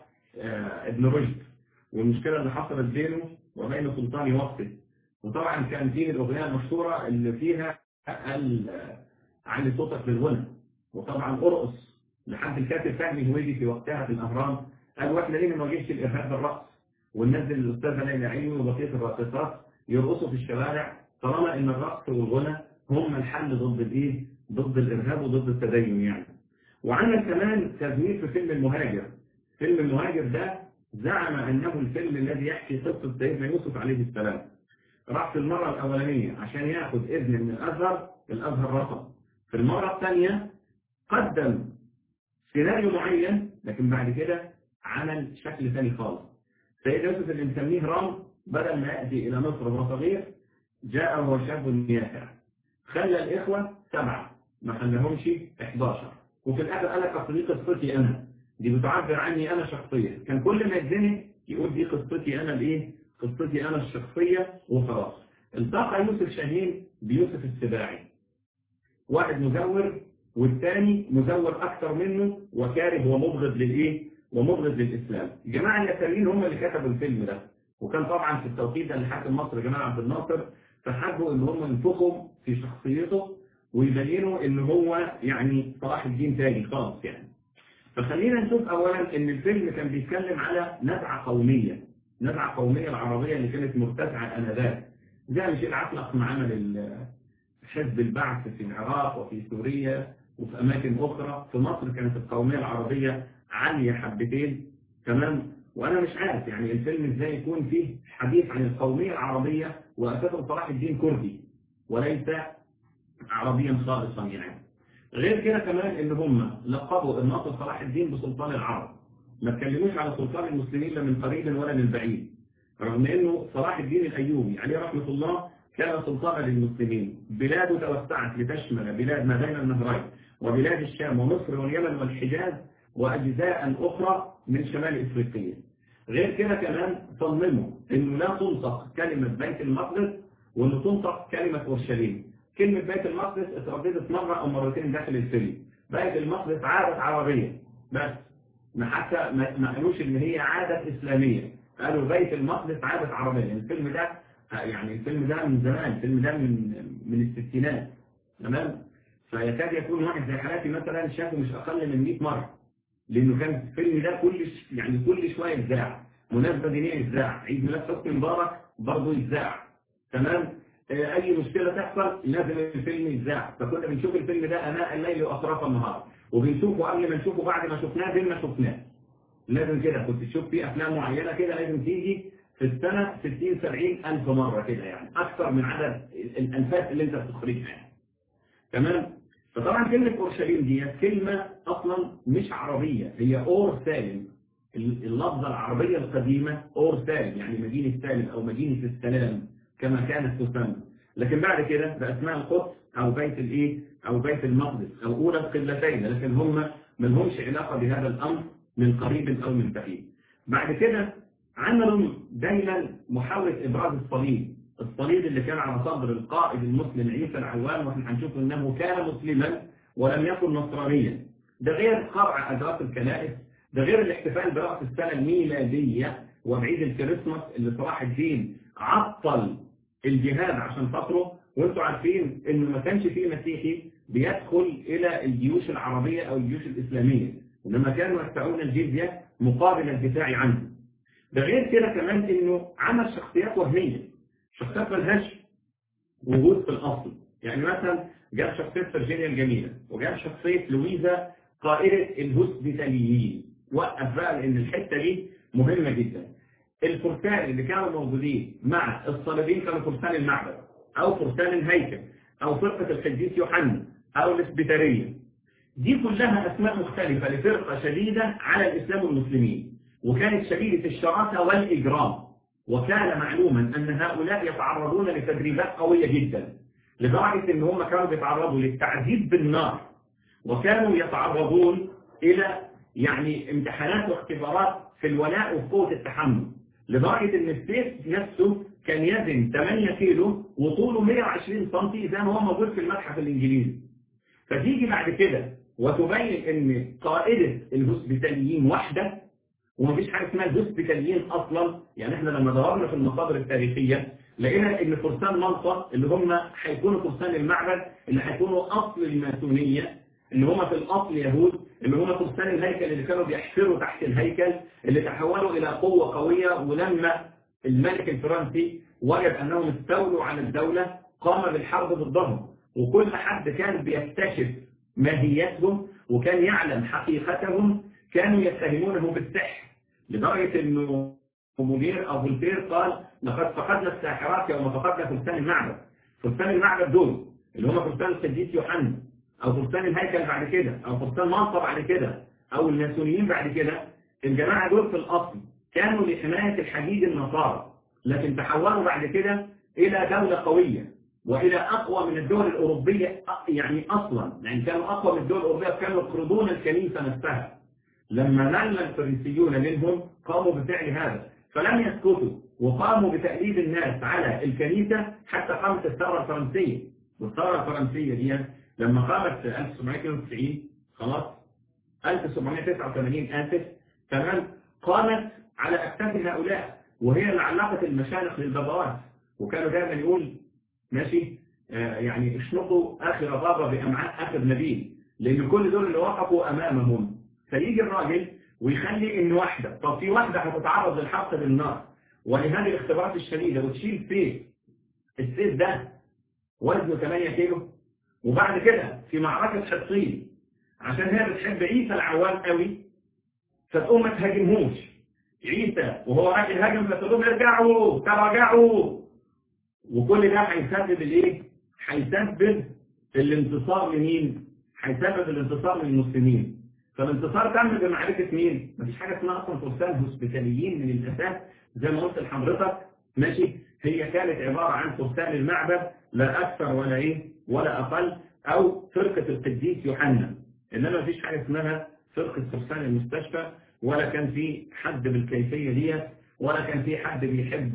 آه ابن رشد والمشكلة اللي حصلت بينه وبين سلطان وقته. وطبعا كان فيه الأغنية المشهورة اللي فيها قال علي صوتك للغنى، وطبعا ارقص لحد الكاتب فهمي هويدي في وقتها في الأهرام قال واحنا ليه ما نواجهش الإرهاب بالرقص وننزل الأستاذة ليلى علوي وبقية الراقصات يرقصوا في الشوارع، طالما إن الرقص والغنى هم الحل ضد الإيه؟ ضد الإرهاب وضد التدين يعني. وعمل كمان تزوير في فيلم المهاجر. فيلم المهاجر ده زعم أنه الفيلم الذي يحكي قصة سيدنا يوسف عليه السلام. راح في المرة الأولانية عشان يأخذ إذن من الأزهر، الأزهر رفض. في المرة الثانية قدم سيناريو معين، لكن بعد كده عمل شكل ثاني خالص. سيد يوسف اللي نسميه رام بدل ما يأتي إلى مصر وهو صغير جاء وهو شاب يافع، خلى الإخوة سبعة ما خلاهمش إحداشر، وفي الآخر قال لك أصل دي قصتي أنا، دي بتعبر عني أنا شخصيا. كان كل ما يتزنق يقول دي قصتي أنا الإيه؟ قصتي أنا الشخصية وخلاص. التقى يوسف شاهين بيوسف السباعي، واحد مزور والثاني مزور أكثر منه وكاره ومبغض للإيه؟ ومبغض للإسلام. الجماعة اليساريين هم اللي كتبوا الفيلم ده، وكان طبعا في التوقيت ده اللي حاكم مصر جمال عبد الناصر، فحبوا إن هم ينفخوا في شخصيته ويبينوا إن هو يعني صلاح الدين تاني خالص يعني. فخلينا نشوف أولا إن الفيلم كان بيتكلم على نزعة قومية، نزعة قومية العربية اللي كانت مرتفعة آنذاك، زي مش العتلق مع عمل حزب البعث في العراق وفي سوريا وفي أماكن أخرى. في مصر كانت القومية العربية عالية حبتين، تمام. وأنا مش عارف يعني الفيلم إزاي يكون فيه حديث عن القومية العربية وأساسا صلاح الدين كردي وليس عربيا خالصا يعني. غير كده كمان إن هم لقبوا الناصر صلاح الدين بسلطان العرب، ما اتكلموش على سلطان المسلمين لا من قريب ولا من بعيد، رغم إنه صلاح الدين الأيوبي عليه رحمة الله كان سلطانا للمسلمين. بلاده توسعت لتشمل بلاد ما بين النهرين وبلاد الشام ومصر واليمن والحجاز وأجزاء أخرى من شمال إفريقيا. غير كده كمان صمموا إنه لا تنطق كلمة بيت المقدس وإنه تنطق كلمة أورشليم. كلمة بيت المقدس اترددت مرة أو مرتين داخل الفيلم. بيت المقدس عادة عربية بس، ما حتى ما قالوش إن هي عادة إسلامية، قالوا بيت المقدس عادة عربية. الفيلم ده يعني الفيلم ده من زمان، الفيلم ده من من الستينات، تمام. فيكاد يكون واحد زي حالاتي مثلا شافه مش أقل من مئة مرة، لأنه كان الفيلم ده كل يعني كل شوية يتذاع، مناسبة دينية يتذاع، عيد ميلاد حسني مبارك برضه يتذاع، تمام. أي مشكلة تحصل لازم الفيلم يتذاع. فكنا بنشوف الفيلم ده أناء الليل وأطراف النهار، وبنشوفه قبل ما نشوفه بعد ما شفناه زي ما شفناه. لازم كده كنت تشوف فيه أفلام معينة كده لازم تيجي في السنة ستين سبعين ألف مرة كده، يعني أكثر من عدد الأنفاس اللي أنت بتخرجها يعني. تمام. فطبعا كلمة أورشليم دي كلمة أصلا مش عربية، هي أور سالم. اللفظة العربية القديمة أور سالم يعني مدينة سالم أو مدينة السلام كما كانت تسمى، لكن بعد كده بأسماء القدس أو بيت الإيه أو بيت المقدس أو أولى القبلتين، لكن هم ما لهمش علاقة بهذا الأمر من قريب أو من بعيد. بعد كده عملوا دايما محاولة إبراز الصليب، الصليب اللي كان على صدر القائد المسلم عيسى العوام، واحنا هنشوف انه كان مسلما ولم يكن نصرانيا. ده غير قرع ادراس الكنائس، ده غير الاحتفال برأس السنة الميلادية وبعيد الكريسماس اللي صلاح الدين عطل الجهاد عشان خاطره. وانتم عارفين انه ما كانش فيه مسيحي بيدخل الى الجيوش العربية او الجيوش الاسلامية، انما كانوا يدفعون الجزية مقابل الدفاع عنه. ده غير كده كمان انه عمل شخصيات وهمية، شخصيات ملهاش وجود في الاصل. يعني مثلا جاب شخصية فرجينيا الجميلة، وجاب شخصية لويزا قائدة الهوسبيتاليين. وقف بقى لان الحتة دي مهمة جدا. الفرسان اللي كانوا موجودين مع الصليبيين كانوا فرسان المعبد او فرسان الهيكل او فرقة القديس يوحنا او الاسبيتالية. دي كلها اسماء مختلفة لفرقة شديدة على الاسلام والمسلمين، وكانت شديدة الشراسة والإجرام. وكان معلوما أن هؤلاء يتعرضون لتدريبات قوية جدا، لدرجة أن هم كانوا يتعرضوا للتعذيب بالنار، وكانوا يتعرضون إلى يعني امتحانات واختبارات في الولاء وقوة التحمل، لدرجة أن السيف نفسه كان يزن ثمانية كيلو وطوله مئة وعشرين سنتي زي ما هو موجود في المتحف الإنجليزي. فتيجي بعد كده وتبين أن قائدة الهوسبيتاليين واحدة، ومفيش حاجة اسمها الهوسبيتاليين أصلا. يعني احنا لما دورنا في المصادر التاريخية لقينا ان فرسان منطقة اللي هم هيكونوا فرسان المعبد اللي هيكونوا أصل الماسونية، اللي هم في الأصل يهود، اللي هم فرسان الهيكل اللي كانوا بيحفروا تحت الهيكل، اللي تحولوا إلى قوة قوية. ولما الملك الفرنسي وجد أنهم استولوا على الدولة قام بالحرب ضدهم، وكل حد كان بيكتشف ماهيتهم وكان يعلم حقيقتهم كانوا يتهمونه بالسحر، لدرجة أنه مولير أو فولتير قال لقد فقدنا الساحرات يوم فقدنا فرسان المعبد. فرسان المعبد دول اللي هم فرسان القديس يوحنا أو فرسان الهيكل بعد كده أو فرسان منصب بعد كده أو الماسونيين بعد كده، الجماعة دول في الأصل كانوا لحماية الحديد النصارى، لكن تحولوا بعد كده إلى دولة قوية وإلى أقوى من الدول الأوروبية. يعني أصلا يعني كانوا أقوى من الدول الأوروبية، كانوا يقرضون الكنيسة نفسها. لما مل الفرنسيون منهم قاموا بفعل هذا، فلم يسكتوا وقاموا بتأليف الناس على الكنيسة حتى قامت الثورة الفرنسية. والثورة الفرنسية دي لما قامت في ألف وسبعمئة واثنين وتسعين خلاص ألف وسبعمئة وتسعة وثمانين آسف تمام، قامت على أكتاف هؤلاء، وهي اللي علقت المشانق للبابوات، وكانوا دائما يقول ماشي آه يعني اشنقوا آخر بابا بأمعاء آخر نبيل، لأن كل دول اللي وقفوا أمامهم. فيجي الراجل ويخلي ان واحدة، طب في واحدة هتتعرض للحرق بالنار ولهذه الاختبارات الشديدة وتشيل سيف، السيف ده وزنه ثمانية كيلو وبعد كده في معركة حطين عشان هي بتحب عيسى العوام قوي فتقوم ما تهاجمهوش عيسى وهو رايح يهاجم فتقول لهم ارجعوا تراجعوا، وكل ده هيسبب الايه؟ هيسبب الانتصار لمين؟ هيسبب الانتصار للمسلمين. فالانتصار تم بمعركة مين؟ مفيش حاجة اسمها اصلا فرسان هوسبيتاليين من الاساس زي ما قلت لحضرتك، ماشي؟ هي كانت عبارة عن فرسان المعبد لا اكثر ولا ايه؟ ولا اقل، او فرقة القديس يوحنا، انما مفيش حاجة اسمها فرقة فرسان المستشفى، ولا كان في حد بالكيفية دي، ولا كان في حد بيحب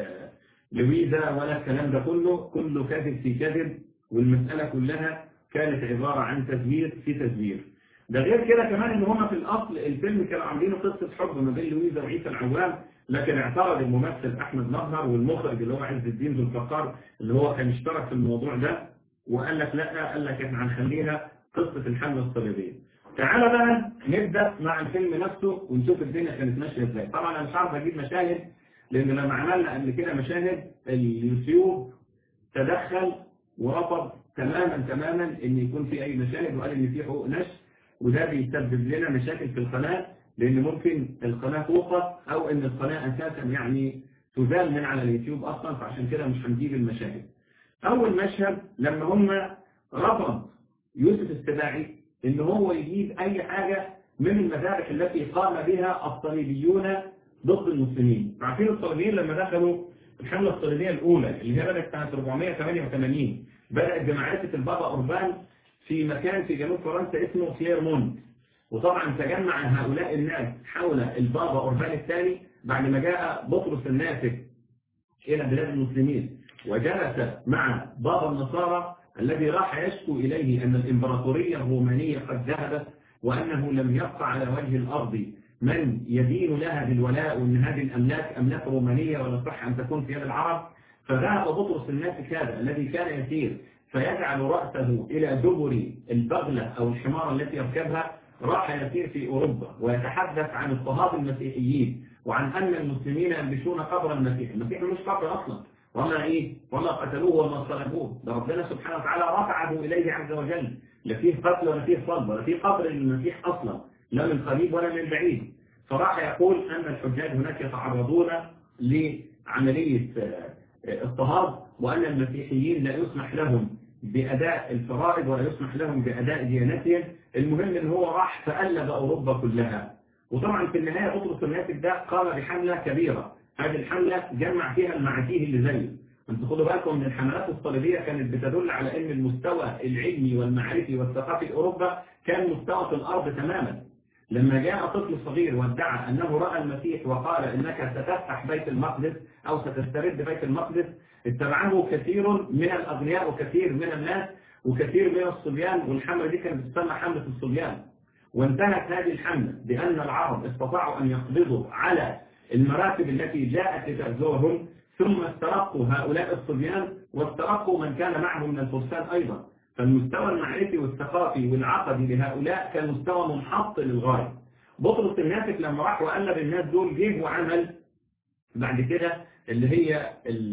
لويزا، ولا الكلام ده كله، كله كذب في كذب، والمسألة كلها كانت عبارة عن تزوير في تزوير. ده غير كده كمان ان هما في الاصل الفيلم كانوا عاملينه قصة حب ما بين لويزا وعيسى العوام، لكن اعترض الممثل احمد مظهر والمخرج اللي هو عز الدين ذو الفقار اللي هو كان اشترك في الموضوع ده، وقال لك لا، قال لك احنا هنخليها قصة الحملة الصليبية. تعالى بقى نبدأ مع الفيلم نفسه ونشوف الدنيا كانت ماشية ازاي. طبعا انا مش عارف اجيب مشاهد لان لما عملنا قبل كده مشاهد اليوتيوب تدخل ورفض تماما تماما ان يكون في اي مشاهد، وقال ان في حقوق نشر، وده بيسبب لنا مشاكل في القناة لان ممكن القناة توقف او ان القناة اساسا يعني تزال من على اليوتيوب اصلا، فعشان كده مش هنجيب المشاهد. اول مشهد لما هم رفض يوسف السباعي ان هو يجيب اي حاجة من المذابح التي قام بها الصليبيون ضد المسلمين. عارفين الصليبيين لما دخلوا الحملة الصليبية الأولى اللي هي بدأت سنة أربعمائة وثمانية وثمانين، بدأت بمعركة البابا أوربان في مكان في جنوب فرنسا اسمه كليرمونت، وطبعا تجمع هؤلاء الناس حول البابا أوربان الثاني بعد ما جاء بطرس الناسك إلى بلاد المسلمين وجلس مع بابا النصارى الذي راح يشكو إليه أن الإمبراطورية الرومانية قد ذهبت وأنه لم يبقى على وجه الأرض من يدين لها بالولاء، وأن هذه الأملاك أملاك رومانية ولا صح أن تكون في يد العرب. فذهب بطرس الناسك هذا الذي كان يسير فيجعل رأسه إلى دبر البغلة أو الحمار التي يركبها، راح يسير في أوروبا ويتحدث عن اضطهاد المسيحيين وعن أن المسلمين ينبشون قبر المسيح. المسيح مش قبر أصلا، وما إيه وما قتلوه وما صلبوه، ده ربنا سبحانه وتعالى رفعه إليه عز وجل، لا فيه قتل ولا فيه صلب ولا فيه قبر للمسيح أصلا، لا من قريب ولا من بعيد. فراح يقول أن الحجاج هناك يتعرضون لعملية اضطهاد، وأن المسيحيين لا يسمح لهم بأداء الفرائض ولا يسمح لهم بأداء ديانتهم. المهم أن هو راح فقلب أوروبا كلها. وطبعا في النهاية بطرس الناسك ده قام بحملة كبيرة، هذه الحملة جمع فيها المعاتيه اللي زيه. انتوا خدوا بالكم ان الحملات الصليبية كانت بتدل على ان المستوى العلمي والمعرفي والثقافي في أوروبا كان مستوى في الأرض تماما. لما جاء طفل صغير وادعى أنه رأى المسيح وقال إنك ستفتح بيت المقدس أو ستسترد بيت المقدس، اتبعه كثير من الأغنياء وكثير من الناس وكثير من الصبيان، والحملة دي كانت تسمى حملة الصبيان. وانتهت هذه الحملة بأن العرب استطاعوا أن يقبضوا على المراكب التي جاءت لتغزوهم، ثم استرقوا هؤلاء الصبيان واسترقوا من كان معهم من الفرسان أيضا. فالمستوى المعرفي والثقافي والعقدي لهؤلاء كان مستوى منحط للغاية. بطرس الناسك لما راح وقلب الناس دول جه وعمل بعد كده اللي هي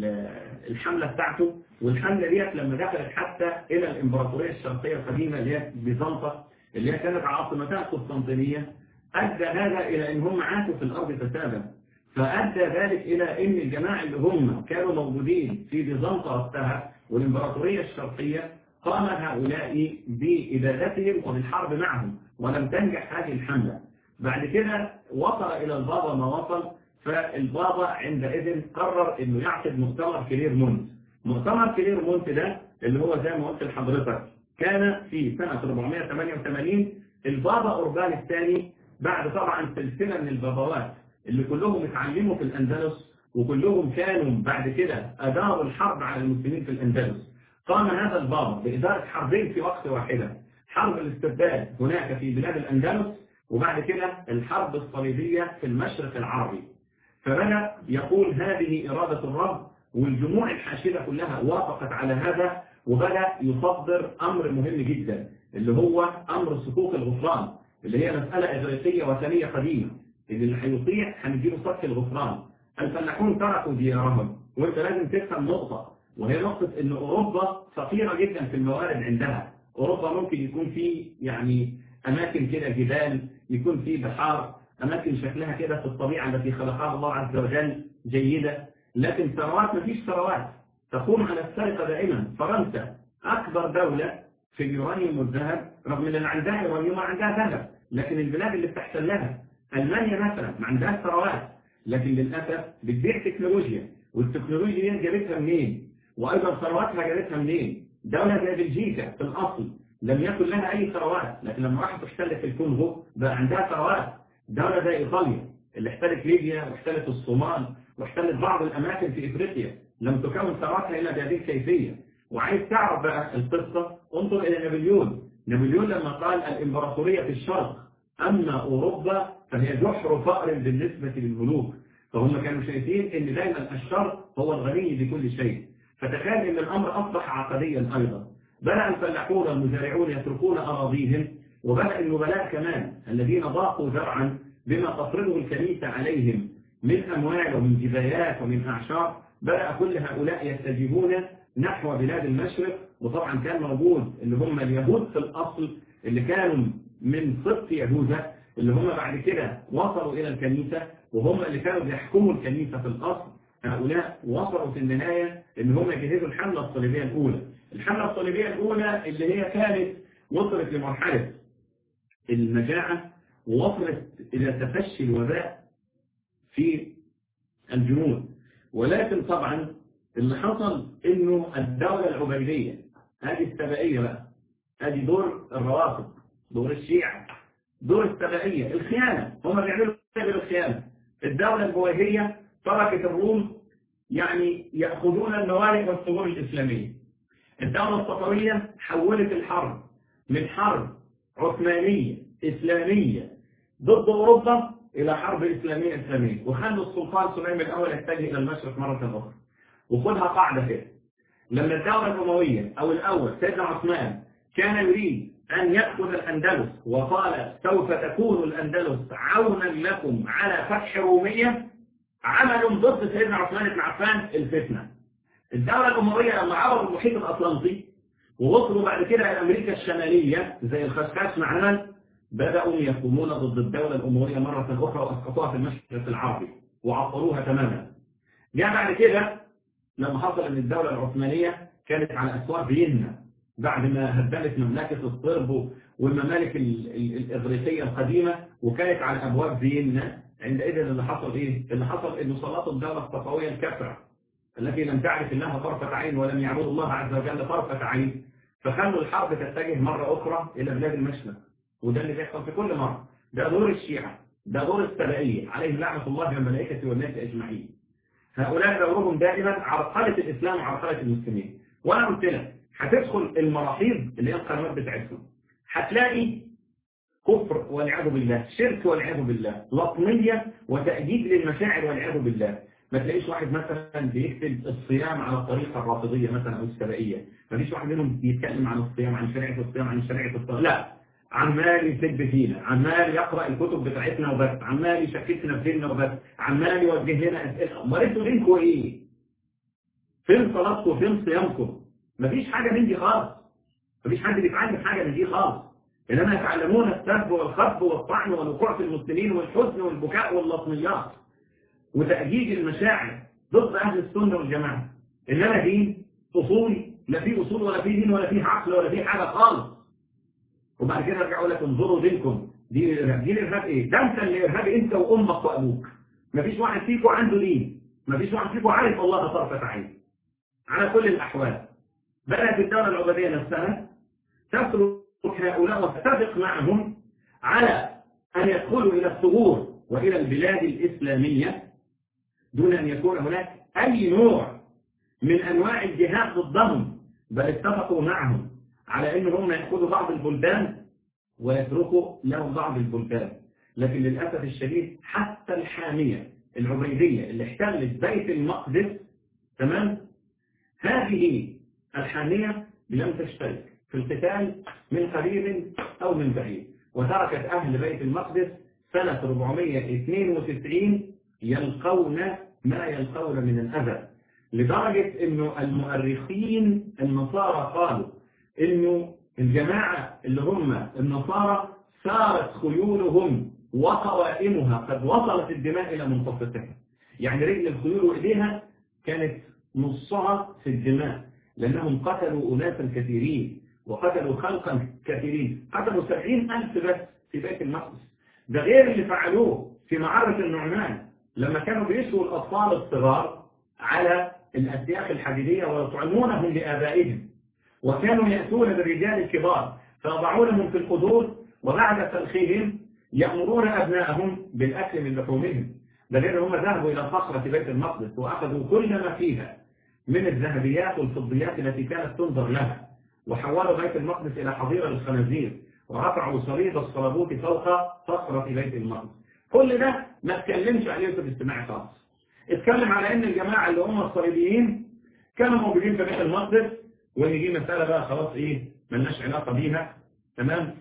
الحملة بتاعته، والحملة ديت لما دخلت حتى إلى الإمبراطورية الشرقية القديمة اللي هي بيزنطة اللي هي كانت عاصمتها القسطنطينية، أدى هذا إلى أن هم عاشوا في الأرض فسادا. فأدى ذلك إلى أن الجماعة اللي هم كانوا موجودين في بيزنطة وقتها والإمبراطورية الشرقية قام هؤلاء بإبادتهم وبالحرب معهم، ولم تنجح هذه الحملة. بعد كده وصل إلى البابا ما وصل، فالبابا عندئذ قرر أنه يعقد مؤتمر كليرمونت. مؤتمر كليرمونت ده اللي هو زي ما قلت لحضرتك كان في سنة أربعمائة وثمانية وثمانين. البابا أوربان الثاني بعد طبعا سلسلة من البابوات اللي كلهم اتعلموا في الأندلس وكلهم كانوا بعد كده أداروا الحرب على المسلمين في الأندلس، قام هذا البابا بإدارة حربين في وقت واحدة، حرب الاستبداد هناك في بلاد الأندلس، وبعد كده الحرب الصليبية في المشرق العربي. فبدأ يقول هذه إرادة الرب، والجموع الحاشدة كلها وافقت على هذا، وبدأ يصدر أمر مهم جدا اللي هو أمر صكوك الغفران، اللي هي مسألة إغريقية وثنية قديمة، إن اللي هيطيع هنديله صك الغفران. الفلاحون تركوا ديارهم، وانت لازم تفهم نقطة وهي نقطة إن أوروبا فقيرة جدا في الموارد عندها. أوروبا ممكن يكون في يعني أماكن كده جبال، يكون في بحار، أماكن شكلها كده في الطبيعة التي خلقها الله عز وجل جيدة، لكن ثروات مفيش ثروات، تقوم على السرقة دائما. فرنسا أكبر دولة في اليورانيوم والذهب، رغم أن عندها يورانيوم وعندها ذهب، لكن البلاد اللي بتحتلها ألمانيا مثلا ما عندهاش ثروات، لكن للأسف بتبيع تكنولوجيا، والتكنولوجيا دي جابتها منين؟ وأيضا ثرواتها جابتها منين؟ دولة زي بلجيكا في الأصل لم يكن لها أي ثروات، لكن لما راحت احتلت الكونغو بقى عندها ثروات. دولة زي إيطاليا اللي احتلت ليبيا واحتلت الصومال واحتلت بعض الأماكن في إفريقيا لم تكون ثرواتها إلا بهذه الكيفية. وعايز تعرف بقى القصة، انظر إلى نابليون. نابليون لما قال الإمبراطورية في الشرق أما أوروبا فهي جحر فأر بالنسبة للملوك، فهم كانوا شايفين إن دايما الشرق هو الغني بكل شيء. فتخيل إن الأمر أصبح عقديا أيضا. بدأ الفلاحون والمزارعون يتركون أراضيهم، وبدأ النبلاء كمان الذين ضاقوا ذرعا بما تفرضه الكنيسة عليهم من أموال ومن جبايات ومن أعشار، بدأ كل هؤلاء يتجهون نحو بلاد المشرق. وطبعا كان موجود اللي هم اليهود في الأصل اللي كانوا من سبط يهوذا، اللي هم بعد كده وصلوا إلى الكنيسة وهم اللي كانوا بيحكموا الكنيسة في الأصل. هؤلاء وصلوا في النهاية إن هم يجهزوا الحملة الصليبية الأولى. الحملة الصليبية الأولى اللي هي كانت وصلت لمرحلة المجاعة، ووصلت إلى تفشي الوباء في الجنود. ولكن طبعا اللي حصل إنه الدولة العبيدية هذه السبائية بقى، هذه دور الروافض، دور الشيعة، دور السبائية، الخيانة. هم بيعملوا بالخيانة. الدولة البويهية تركت الروم يعني يأخذون الموارد والثغور الإسلامية. الدولة الصفوية حولت الحرب من حرب عثمانية إسلامية ضد أوروبا إلى حرب إسلامية إسلامية، وخلوا السلطان سليم الأول يتجه إلى المشرق مرة أخرى. وخذها قاعدة كده، لما الدولة الأموية أو الأول سيدنا عثمان كان يريد أن يأخذ الأندلس وقال سوف تكون الأندلس عونا لكم على فتح رومية، عملوا ضد سيدنا عثمان بن عفان الفتنة. الدولة الأموية لما عبروا المحيط الأطلنطي ووصلوا بعد كده إلى أمريكا الشمالية زي الخشخاش معنا، بدأوا يقومون ضد الدولة الأموية مرة أخرى وأسقطوها في المشرق العربي وعطلوها تماما. جاء بعد كده لما حصل أن الدولة العثمانية كانت على أسوار فيينا بعد ما هدمت مملكة الصرب والممالك الإغريقية القديمة وكانت على أبواب فيينا. عندئذ اللي حصل إيه؟ اللي حصل إنه سلطوا الدولة الصفوية الكافرة التي لم تعرف الله طرفة عين ولم يعبدوا الله عز وجل طرفة عين، فخلوا الحرب تتجه مرة أخرى إلى بلاد المشرق. وده اللي بيحصل في كل مرة. ده دور الشيعة، ده دور السبائية عليهم لعنة الله والملائكة والناس أجمعين. هؤلاء دورهم دائما عرقلة الإسلام وعرقلة المسلمين. وأنا قلت لك هتدخل المراحيض اللي هي القنوات بتاعتهم، هتلاقي كفر والعياذ بالله، شرك والعياذ بالله، لطمية وتأجيج للمشاعر والعياذ بالله. ما تلاقيش واحد مثلا بيكتب الصيام على الطريقة الرافضية مثلا أو السبائية، ما فيش واحد منهم بيتكلم عن الصيام، عن شريعة الصيام، عن شريعة الصلاة، لا، عمال يسب فينا، عمال يقرأ الكتب بتاعتنا وبس، عمال يشككنا في ديننا وبس، عمال يوجه لنا أسئلة. أمال انتوا دينكم إيه؟ فين صلاتكم وفين صيامكم؟ مفيش حاجة من دي خالص. مفيش حد بيتعلم حاجة من دي خالص. إنما يتعلمون السب والخطب والطعن والوقوع في المسلمين والحزن والبكاء واللطميات وتأجيج المشاعر ضد أهل السنة والجماعة. إنما دين أصولي، لا فيه أصول ولا فيه دين ولا فيه عقل ولا فيه حاجة خالص. وبعد كده رجعوا لك انظروا دينكم، دين الإرهاب. دين الإرهاب إيه؟ ده أنت اللي إرهابي، أنت وأمك وأبوك. مفيش واحد فيكم عنده دين، مفيش واحد فيكم عارف الله طرفة عين. على كل الأحوال بدأت الدولة العبيدية نفسها تترك هؤلاء وتتفق معهم على أن يدخلوا إلى الثغور وإلى البلاد الإسلامية دون أن يكون هناك أي نوع من أنواع الجهاد ضدهم، بل اتفقوا معهم على أن هم يأخذوا بعض البلدان ويتركوا لهم بعض البلدان. لكن للأسف الشديد حتى الحامية العبيدية اللي احتلت بيت المقدس، تمام، هذه الحامية لم تشترك في القتال من قريب أو من بعيد، وتركت أهل بيت المقدس سنة أربعمائة واثنين وتسعين يلقون ما يلقون من الأذى. لدرجة إنه المؤرخين النصارى قالوا إنه الجماعة اللي هم النصارى صارت خيولهم وقوائمها قد وصلت الدماء إلى منتصفها. يعني رجل الخيول وإيديها كانت نصها في الدماء، لأنهم قتلوا أناسا كثيرين وقتلوا خلقا كثيرين، قتلوا سبعين ألف بس في بيت المقدس. ده غير اللي فعلوه في معرة النعمان لما كانوا بيسوا الأطفال الصغار على الأسياخ الحديدية ويطعمونهم لآبائهم، وكانوا يأتون بالرجال الكبار فيضعونهم في القدور، وبعد تلخيهم يأمرون أبنائهم بالأكل من لحومهم. ده غير هم ذهبوا إلى صخرة بيت المقدس وأخذوا كل ما فيها من الذهبيات والفضيات التي كانت تنظر لها، وحولوا بيت المقدس إلى حظيرة للخنازير، ورفعوا صليب الصليبوت فوق صخرة بيت المقدس. كل ده ما اتكلمش عليه في الاجتماع خالص. اتكلم على ان الجماعة اللي هم الصليبيين كانوا موجودين في بيت المقدس، وان دي مسألة بقى خلاص ايه ملناش علاقة بيها، تمام،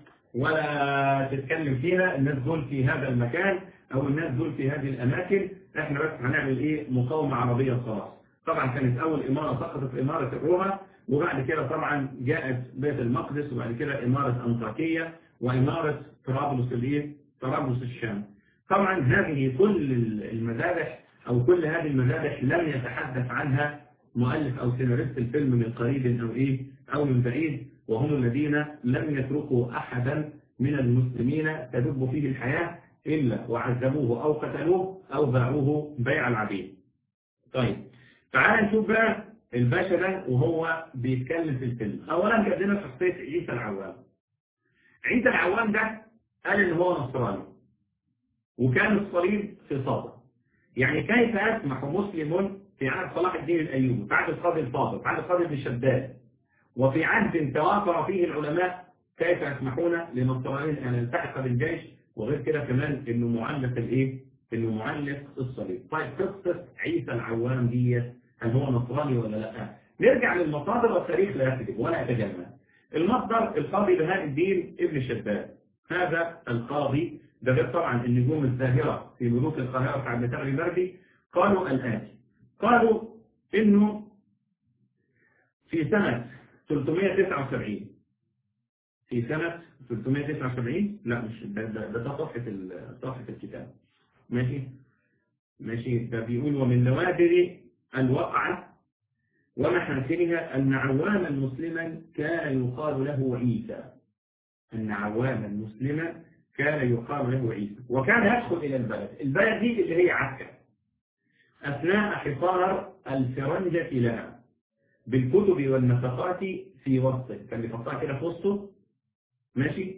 ولا تتكلم فيها. الناس دول في هذا المكان او الناس دول في هذه الاماكن، احنا بس هنعمل ايه مقاومة عربية خلاص. طبعا كانت اول امارة سقطت امارة الروما، وبعد كده طبعا جاءت بيت المقدس، وبعد كده امارة انطاكية وامارة طرابلس الايه طرابلس الشام. طبعا هذه كل المذابح او كل هذه المذابح لم يتحدث عنها مؤلف او سيناريست الفيلم من قريب او ايه او من بعيد، وهم الذين لم يتركوا احدا من المسلمين تدب فيه الحياة الا وعذبوه او قتلوه او باعوه بيع العبيد. طيب تعال نشوف بقى الباشا ده وهو بيتكلم في الفيلم. اولا جاب لنا شخصية عيسى العوام. عيسى العوام ده قال ان هو نصراني، وكان الصليب في صدره. يعني كيف يسمح مسلم في عهد صلاح الدين الأيوبي، في عهد القاضي الفاضل، في عهد القاضي بن شداد، وفي عهد توافر فيه العلماء، كيف يسمحون لنصرانيين أن يلتحق بالجيش، وغير كده كمان إنه معلق الإيه؟ إنه معلق الصليب. طيب قصة عيسى العوام دي هل هو نصراني ولا لا؟ نرجع للمصادر والتاريخ لا يكذب ولا يتجمل. المصدر القاضي بهاء الدين ابن شداد، هذا القاضي ده غير طبعا النجوم الزاهرة في ملوك القاهرة بتاع بتاع المردي، قالوا الآتي. قالوا إنه في سنة ثلاثمائة وتسعة وسبعين، في سنة ثلاثمائة وتسعة وسبعين، لا مش ده ده, ده صفحة صفحة الكتاب، ماشي ماشي. ده بيقول ومن نوادر الوقعة ومحاسنها أن عواما مسلما كان يقال له عيسى، أن عواما مسلما كان يقال له عيسى، وكان يدخل إلى البلد. البلد دي اللي هي عكا، أثناء حصار الفرنجة لها بالكتب والنفقات في وسطه، كان بيحطها كده في وسطه، ماشي،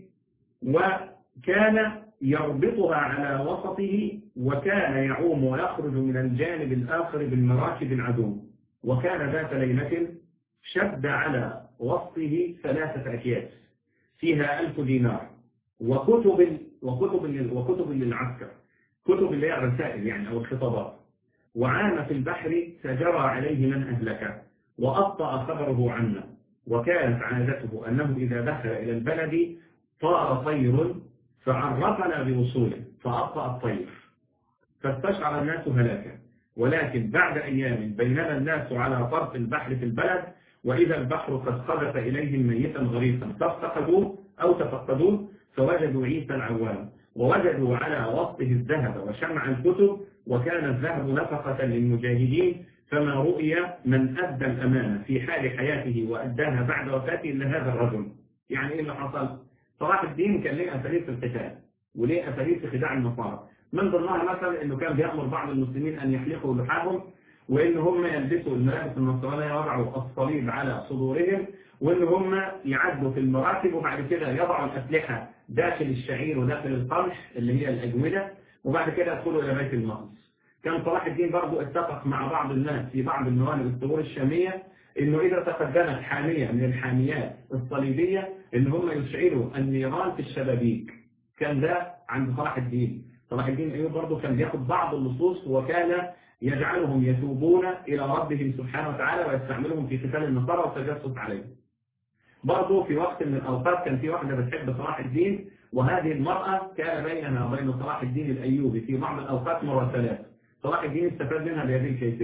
وكان يربطها على وسطه، وكان يعوم ويخرج من الجانب الآخر بالمراكب العدو. وكان ذات ليلة شد على وسطه ثلاثة أكياس فيها ألف دينار وكتب وكتب وكتب للعسكر، كتب اللي هي الرسائل يعني أو الخطابات. وعام في البحر فجرى عليه من أهلك وأبطأ خبره عنا، وكانت عادته أنه إذا دخل إلى البلد طار طير فعرفنا بوصوله فأبطأ الطير فاستشعر الناس هلاكا. ولكن بعد أيام بينما الناس على طرف البحر في البلد، وإذا البحر قد قذف إليهم ميتا غريقا فافتقدوه أو تفقدوه فوجدوا عيسى العوام، ووجدوا على وسطه الذهب وشمع الكتب، وكان الذهب نفقة للمجاهدين، فما رؤي من أدى الأمانة في حال حياته وأداها بعد وفاته إلا هذا الرجل. يعني إيه اللي حصل؟ صلاح الدين كان ليه أساليب في القتال وليه أساليب في خداع النصارى، من ضمنها مثلا إنه كان بيأمر بعض المسلمين أن يحلقوا لحاهم، وإن هم يلبسوا الملابس النصرانية ويضعوا الصليب على صدورهم، وإن هم يعدوا في المراكب، وبعد كده يضعوا الأسلحة داخل الشعير وداخل القمح اللي هي الأجودة، وبعد كده يدخلوا إلى بيت المقدس. كان صلاح الدين برضه اتفق مع بعض الناس في بعض الموانئ الثغور الشامية إنه إذا تقدمت حامية من الحاميات الصليبية إن هم يشعلوا النيران في الشبابيك. كان ده عند صلاح الدين. صلاح الدين أيوب برضه كان بياخد بعض النصوص وكان يجعلهم يتوبون إلى ربهم سبحانه وتعالى ويستعملهم في قتال النصارى والتجسس عليهم. برضه في وقت من الأوقات كان في واحدة بتحب صلاح الدين، وهذه المرأة كان بينها وبين صلاح الدين الأيوبي في بعض الأوقات مراسلات. صلاح الدين استفاد منها بهذه الكيفية.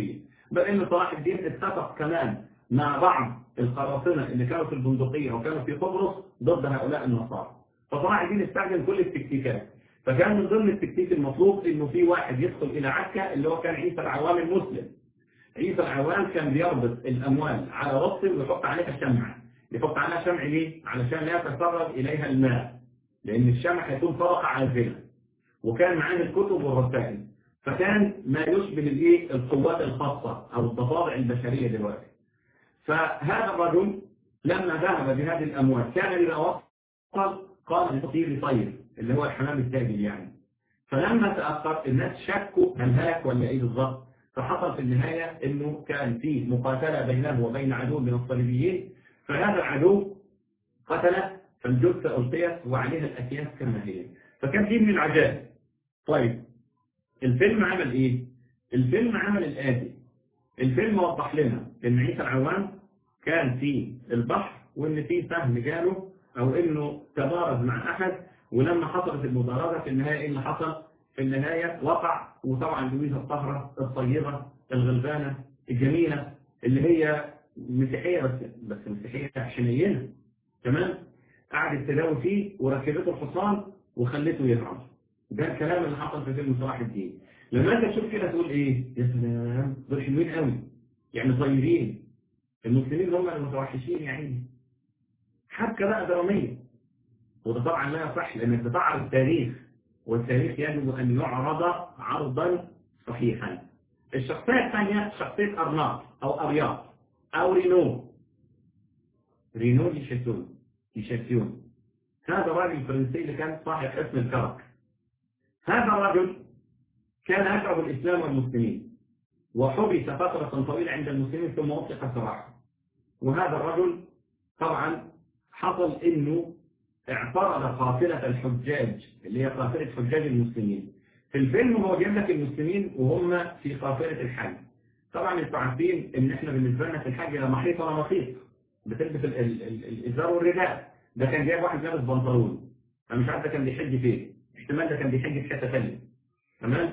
بل ان صلاح الدين اتفق كمان مع بعض القراصنه اللي كانوا في البندقيه وكانوا في قبرص ضد هؤلاء النصارى. فصلاح الدين استخدم كل التكتيكات. فكان من ضمن التكتيك المطلوب انه في واحد يدخل الى عكا اللي هو كان عيسى العوام المسلم. عيسى العوام كان بيربط الاموال على رص ويحط عليها شمع. يحط عليها شمع ليه؟ علشان لا يتسرب اليها الماء. لان الشمع هيكون طبقه عازله. وكان معاه الكتب والرسائل. فكان ما يشبه الايه؟ القوات الخاصه او الضفادع البشريه دلوقتي. فهذا الرجل لما ذهب بهذه الاموال كان اذا وصل قال يصير لطير اللي هو الحمام التاجر يعني. فلما تاخر الناس شكوا هل هلك ولا ايه بالظبط. فحصل في النهايه انه كان في مقاتله بينه وبين عدو من الصليبيين. فهذا العدو قتله فالجثه القيت وعليها الاكياس كما هي. فكان دي من العجائب. طيب الفيلم عمل ايه؟ الفيلم عمل الآتي. الفيلم وضح لنا ان عيسى العوام كان في البحر وان في سهم جاله او انه تبارز مع احد، ولما حصلت المبارزه في النهايه ايه اللي حصل؟ في النهايه وقع. وطبعا لويزا الطاهره الطيبه الغلبانه الجميله اللي هي مسيحيه بس بس مسيحيه حنينه تمام، قعدت تداوي فيه وركبته الحصان وخلته يهرب. ده الكلام اللي حصل في فيلم صلاح الدين. لما انت تشوف كده تقول ايه؟ يا سلام دول حلوين قوي يعني طيبين. المسلمين هم المتوحشين يعني. حبكه بقى دراميه. وده طبعا لا يصح لانك بتعرض التاريخ، والتاريخ يجب ان يعرض عرضا صحيحا. الشخصيه الثانيه شخصيه ارناط او ارياط او رينو. رينو ديشاتيون ديشاتيون هذا الراجل الفرنسي اللي كان صاحب اسم الكرك. هذا الرجل كان يكره الإسلام والمسلمين وحبس فترة طويلة عند المسلمين ثم أطلق سراحه. وهذا الرجل طبعا حصل إنه اعترض قافلة الحجاج اللي هي قافلة حجاج المسلمين. في الفيلم هو جايب لك المسلمين وهم في قافلة الحج. طبعا انتوا عارفين ان احنا بالنسبة لنا في الحج لا محيط ولا مخيط، بتلبس الازار والرداء. ده كان جايب واحد لابس بنطلون، انا مش عارف ده كان بيحج فين، احتمال ده كان بيحج في حتة ثانية. تمام؟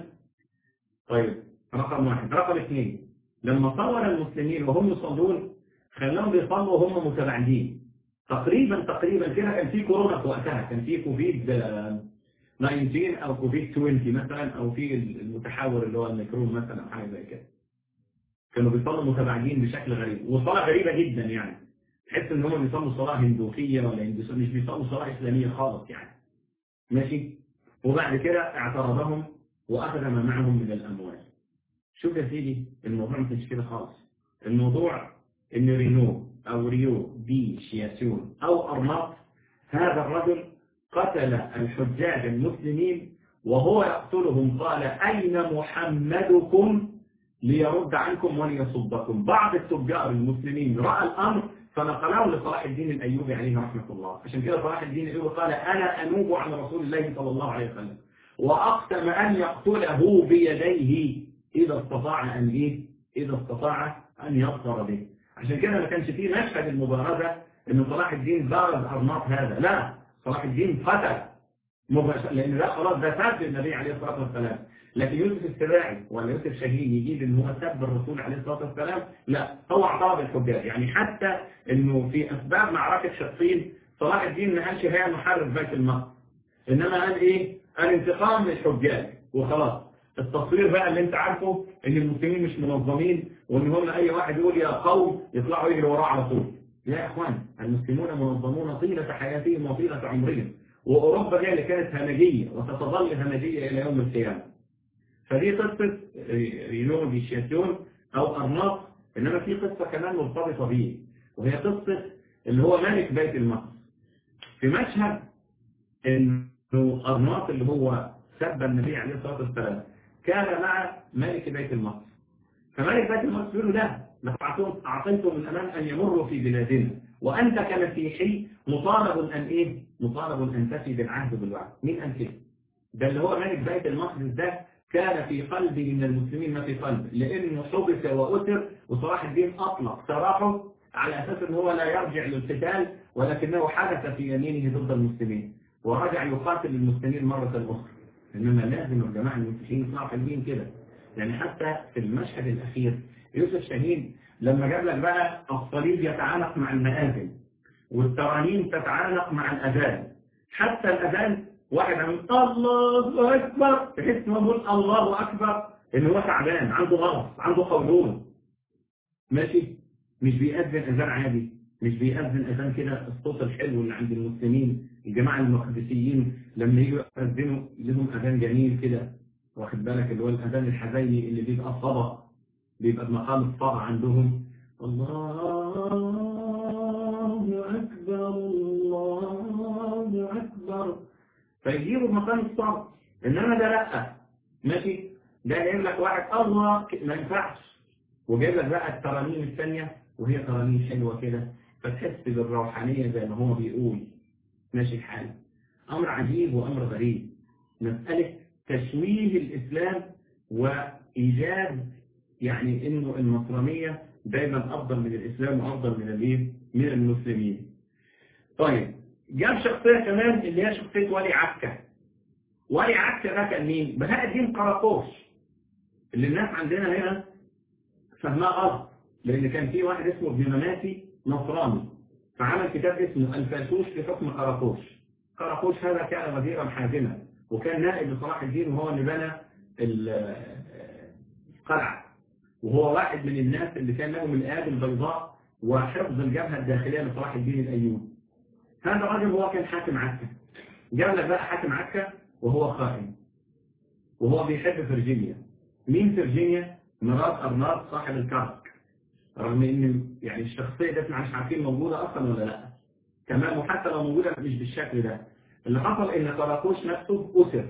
طيب رقم واحد. رقم اثنين، لما صور المسلمين وهم يصلون خلاهم بيصلوا وهم متباعدين. تقريبا تقريبا كده كان في كورونا في وقتها، كان في كوفيد تسعة عشر او كوفيد عشرين مثلا، او في المتحور اللي هو الميكروب مثلا او حاجه زي كده. كانوا بيصلوا متباعدين بشكل غريب، وصلاه غريبه جدا يعني. تحس ان هم بيصلوا صلاه هندوسيه ولا هندوسيه، مش بيصلوا صلاه اسلاميه خالص يعني. ماشي؟ وبعد كده اعترضهم واخذ ما معهم من الاموال. شوف يا سيدي الموضوع مش كده خالص. الموضوع ان رينو او ريو دي شياسيون او ارناط هذا الرجل قتل الحجاج المسلمين وهو يقتلهم. قال اين محمدكم ليرد عنكم وليصدكم. بعض التجار المسلمين راى الامر فنقلوه لصلاح الدين الايوبي عليه رحمه الله. عشان كده صلاح الدين الايوبي قال انا انوب عن رسول الله صلى الله عليه وسلم واقسم ان يقتله بيديه إذا استطاع أن إيه؟ إذا استطاع أن يظفر به. عشان كده ما كانش فيه مشهد المبارزة إن صلاح الدين بارز أرناط هذا، لا، صلاح الدين قتل مباشرة، لأن ده خلاص ده سب النبي عليه الصلاة والسلام. لكن يوسف السباعي ولا يوسف شاهين يجيب إن هو سب الرسول عليه الصلاة والسلام، لا، هو اعترض الحجاج. يعني حتى إنه في أسباب معركة شقين صلاح الدين ما قالش هي محرر بيت المقدس، إنما قال إيه؟ قال انتقام للحجاج وخلاص. التصوير بقى اللي انت عارفه ان المسلمين مش منظمين وان هم اي واحد يقول يا قوم يطلعوا يجروا وراه على طول. يا اخوان المسلمون منظمون طيلة حياتهم وطيلة عمرهم، واوروبا هي اللي كانت همجية وستظل همجية الى يوم القيامة. فدي قصة رينو دي شياسيون او ارناط. انما في قصة كمان مرتبطة بيه وهي قصة اللي هو ملك بيت المقدس. في مشهد انه ارناط اللي هو سب النبي عليه الصلاة والسلام كان مع ملك بيت المقدس. فملك بيت المقدس يقول له لا، لقد أعطيتم من الأمان أن يمروا في بلادنا وأنت كمسيحي مطالب أن إيه؟ مطالب أن تفي بالعهد بالوعد. مين أنت؟ ده اللي هو ملك بيت المقدس ده كان في قلب من المسلمين ما في قلب، لأنه حبس وأسر وصلاح الدين أطلق سراحه على أساس أنه هو لا يرجع للقتال، ولكنه حدث في يمينه ضد المسلمين ورجع يقاتل المسلمين مرة أخرى. إنما لازم الجماعة المسيحيين يطلعوا حلوين كده. يعني حتى في المشهد الأخير يوسف شاهين لما جاب لك بقى الصليب يتعانق مع المآذن والترانيم تتعانق مع الأذان، حتى الأذان واحد عم الله أكبر تحس ما بيقول الله أكبر إن هو تعبان عنده غلط عنده قولون ماشي، مش بيأذن أذان عادي، مش بيأذن أذان كده الصوت الحلو اللي عند المسلمين الجماعة المقدسيين لما يجوا يأذنوا لهم أذان جميل كده، واخد بالك اللي هو الأذان الحزيني اللي بيبقى صدى، بيبقى بمقام الصدى عندهم الله أكبر الله أكبر، فيجيبوا بمقام الصدى. إنما ده لأ ماشي، ده جايب لك واحد الله ما ينفعش، وجايب لك بقى الترانيم الثانية وهي ترانيم حلوة كده فتحس بالروحانية زي ما هو بيقول ماشي الحال. أمر عجيب وأمر غريب، مسألة تشويه الإسلام وإيجاد يعني إنه النصرانية دايما أفضل من الإسلام وأفضل من الإيه؟ من المسلمين. طيب جاب شخصية كمان اللي هي شخصية ولي عكا. ولي عكا ده كان مين؟ بهاء الدين قراقوش، اللي الناس عندنا هنا فهمها غلط، لأن كان في واحد اسمه ابن مماسي نصراني فعمل كتاب اسمه الفاشوش في حكم قراقوش. قراقوش هذا كان وزيرا حازما وكان نائب لصلاح الدين وهو اللي بنى القلعة، وهو واحد من الناس اللي كان لهم الآب البيضاء وحفظ الجبهة الداخلية لصلاح الدين الأيوبي. هذا الرجل هو كان حاكم عكا، جاب لك بقى حاكم عكا وهو خائن وهو بيحب فرجينيا. مين فرجينيا؟ مرات أرناط صاحب الكرك، رغم ان يعني الشخصية دي احنا مش عارفين موجودة اصلا ولا لا تمام، وحتى لو موجودة مش بالشكل ده. اللي حصل ان قراقوش نفسه أسر،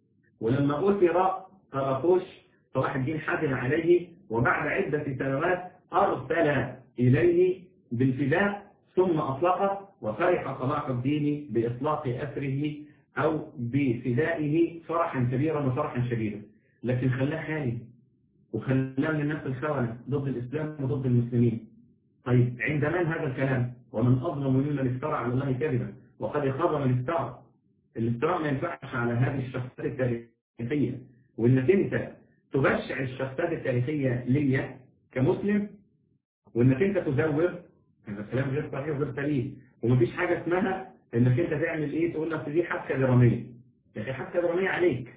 ولما أسر قراقوش صلاح الدين حزن عليه وبعد عدة سنوات أرسل إليه بالفداء ثم أطلقه، وفرح صلاح الدين بإطلاق أسره أو بفدائه فرحا كبيرا وفرحا شديدا، لكن خلاه خالي وخلاه من الناس الخونة ضد الإسلام وضد المسلمين. طيب عند من هذا الكلام؟ ومن أظلم ممن افترى على الله كذبا وقد خاب من افترى. الافتراء ما ينفعش على هذه الشخصيات التاريخية، وإنك أنت تبشع الشخصيات التاريخية ليا كمسلم وإنك أنت تزور، هذا الكلام غير صحيح وغير سليم. ومفيش حاجة اسمها إنك أنت تعمل إيه تقول لك دي حبكة درامية، يا أخي حبكة درامية عليك،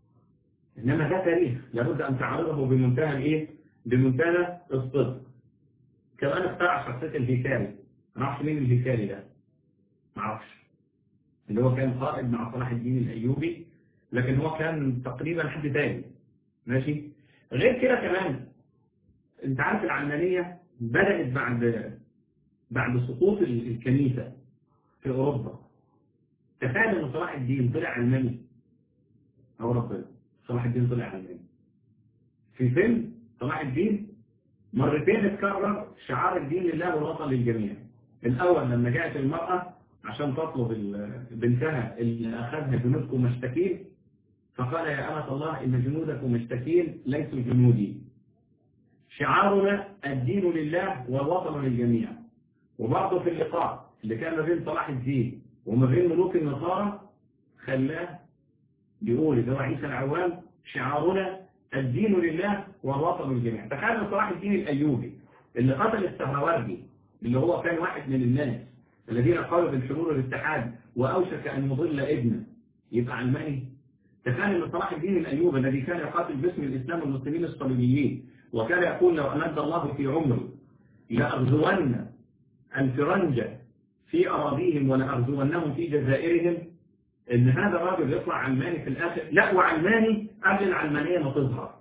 إنما ده تاريخ لابد أن تعرضه بمنتهى الإيه؟ بمنتهى الصدق. كمان اخترع شخصية الهيكالي، ما اعرفش مين الهيكالي ده، ما اعرفش، اللي هو كان قائد مع صلاح الدين الأيوبي، لكن هو كان تقريبا حد تاني ماشي. غير كده كمان انت عارف العلمانية بدأت بعد بعد سقوط الكنيسة في أوروبا. تخيل ان صلاح الدين طلع علماني، أو ربنا صلاح الدين طلع علماني. في فيلم صلاح الدين مرتين اتكرر شعار الدين لله والوطن للجميع. الأول لما جاءت المرأة عشان تطلب بنتها اللي أخذها جنودكم مشتكين، فقال يا أمة الله إن جنودكم مشتكين ليسوا جنودي. شعارنا الدين لله والوطن للجميع. وبرضه في اللقاء اللي كان ما بين صلاح الدين وما بين ملوك النصارى خلاه يقول اللي هو عيسى العوام شعارنا الدين لله والوطن للجميع. تخيل صلاح الدين الأيوبي اللي قتل السهروردي اللي هو كان واحد من الناس الذين قالوا بالحلول والاتحاد وأوشك أن يضل ابنه يبقى علماني. تخيل ان صلاح الدين الأيوبي الذي كان يقاتل باسم الإسلام والمسلمين الصليبيين وكان يقول لو أمد الله في عمري لأغزون الفرنجة في أراضيهم ولأغزونهم في جزائرهم، ان هذا الراجل يطلع علماني في الآخر. لا، وعلماني قبل العلمانية ما تظهر.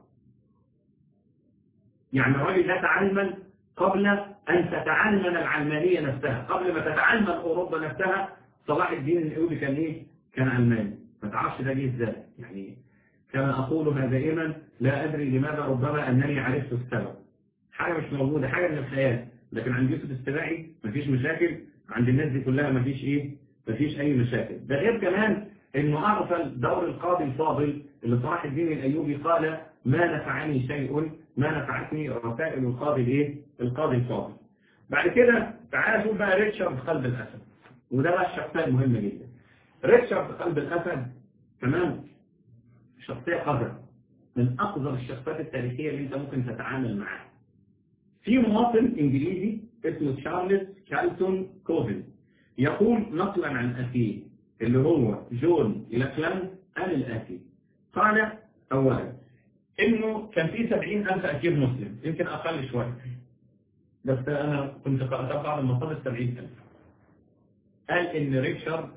يعني الراجل لا تعلم قبل أن تتعلم العلمانية نفسها، قبل ما تتعلم أوروبا نفسها. صلاح الدين الأيوبي كان إيه؟ كان علماني. ما تعرفش ده جه إزاي؟ يعني كما أقولها دائما لا أدري لماذا، ربما أنني عرفت السبب. حاجة مش موجودة، حاجة من الخيال. لكن عند يوسف السباعي مفيش مشاكل، عند الناس دي كلها مفيش إيه؟ مفيش أي مشاكل. ده غير كمان إنه أغفل دور القاضي الفاضل اللي صلاح الدين الأيوبي قال ما نفعني شيء ما نفعتني رسائل القاضي الايه؟ القاضي الفاضل. بعد كده تعالى شوف بقى ريتشارد قلب الأسد، وده بقى الشخصية المهمة جدا. ريتشارد قلب الأسد تمام، شخصية قذرة من أقذر الشخصيات التاريخية اللي أنت ممكن تتعامل معاها. في مواطن إنجليزي اسمه تشارلز كالتون كوفن يقول نقلا عن أخيه اللي هو جون لاكلاند قال الآتي: قال أولا إنه كان في سبعين ألف أسير مسلم، يمكن أقل شوية، بس أنا كنت قرأت بعض المصادر سبعين ألف. قال إن ريتشارد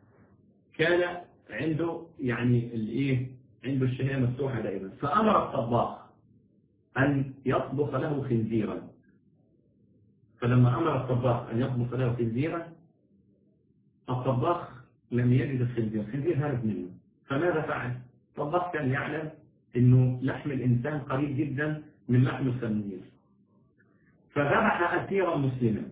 كان عنده يعني الإيه عنده الشهية مفتوحة دائما، فأمر الطباخ أن يطبخ له خنزيرا. فلما أمر الطباخ أن يطبخ له خنزيرا، الطباخ لم يجد الخنزير، الخنزير هرب منه. فماذا فعل؟ الطباخ كان يعلم إنه لحم الإنسان قريب جدا من لحم الخنزير، فذبح أسيرا مسلما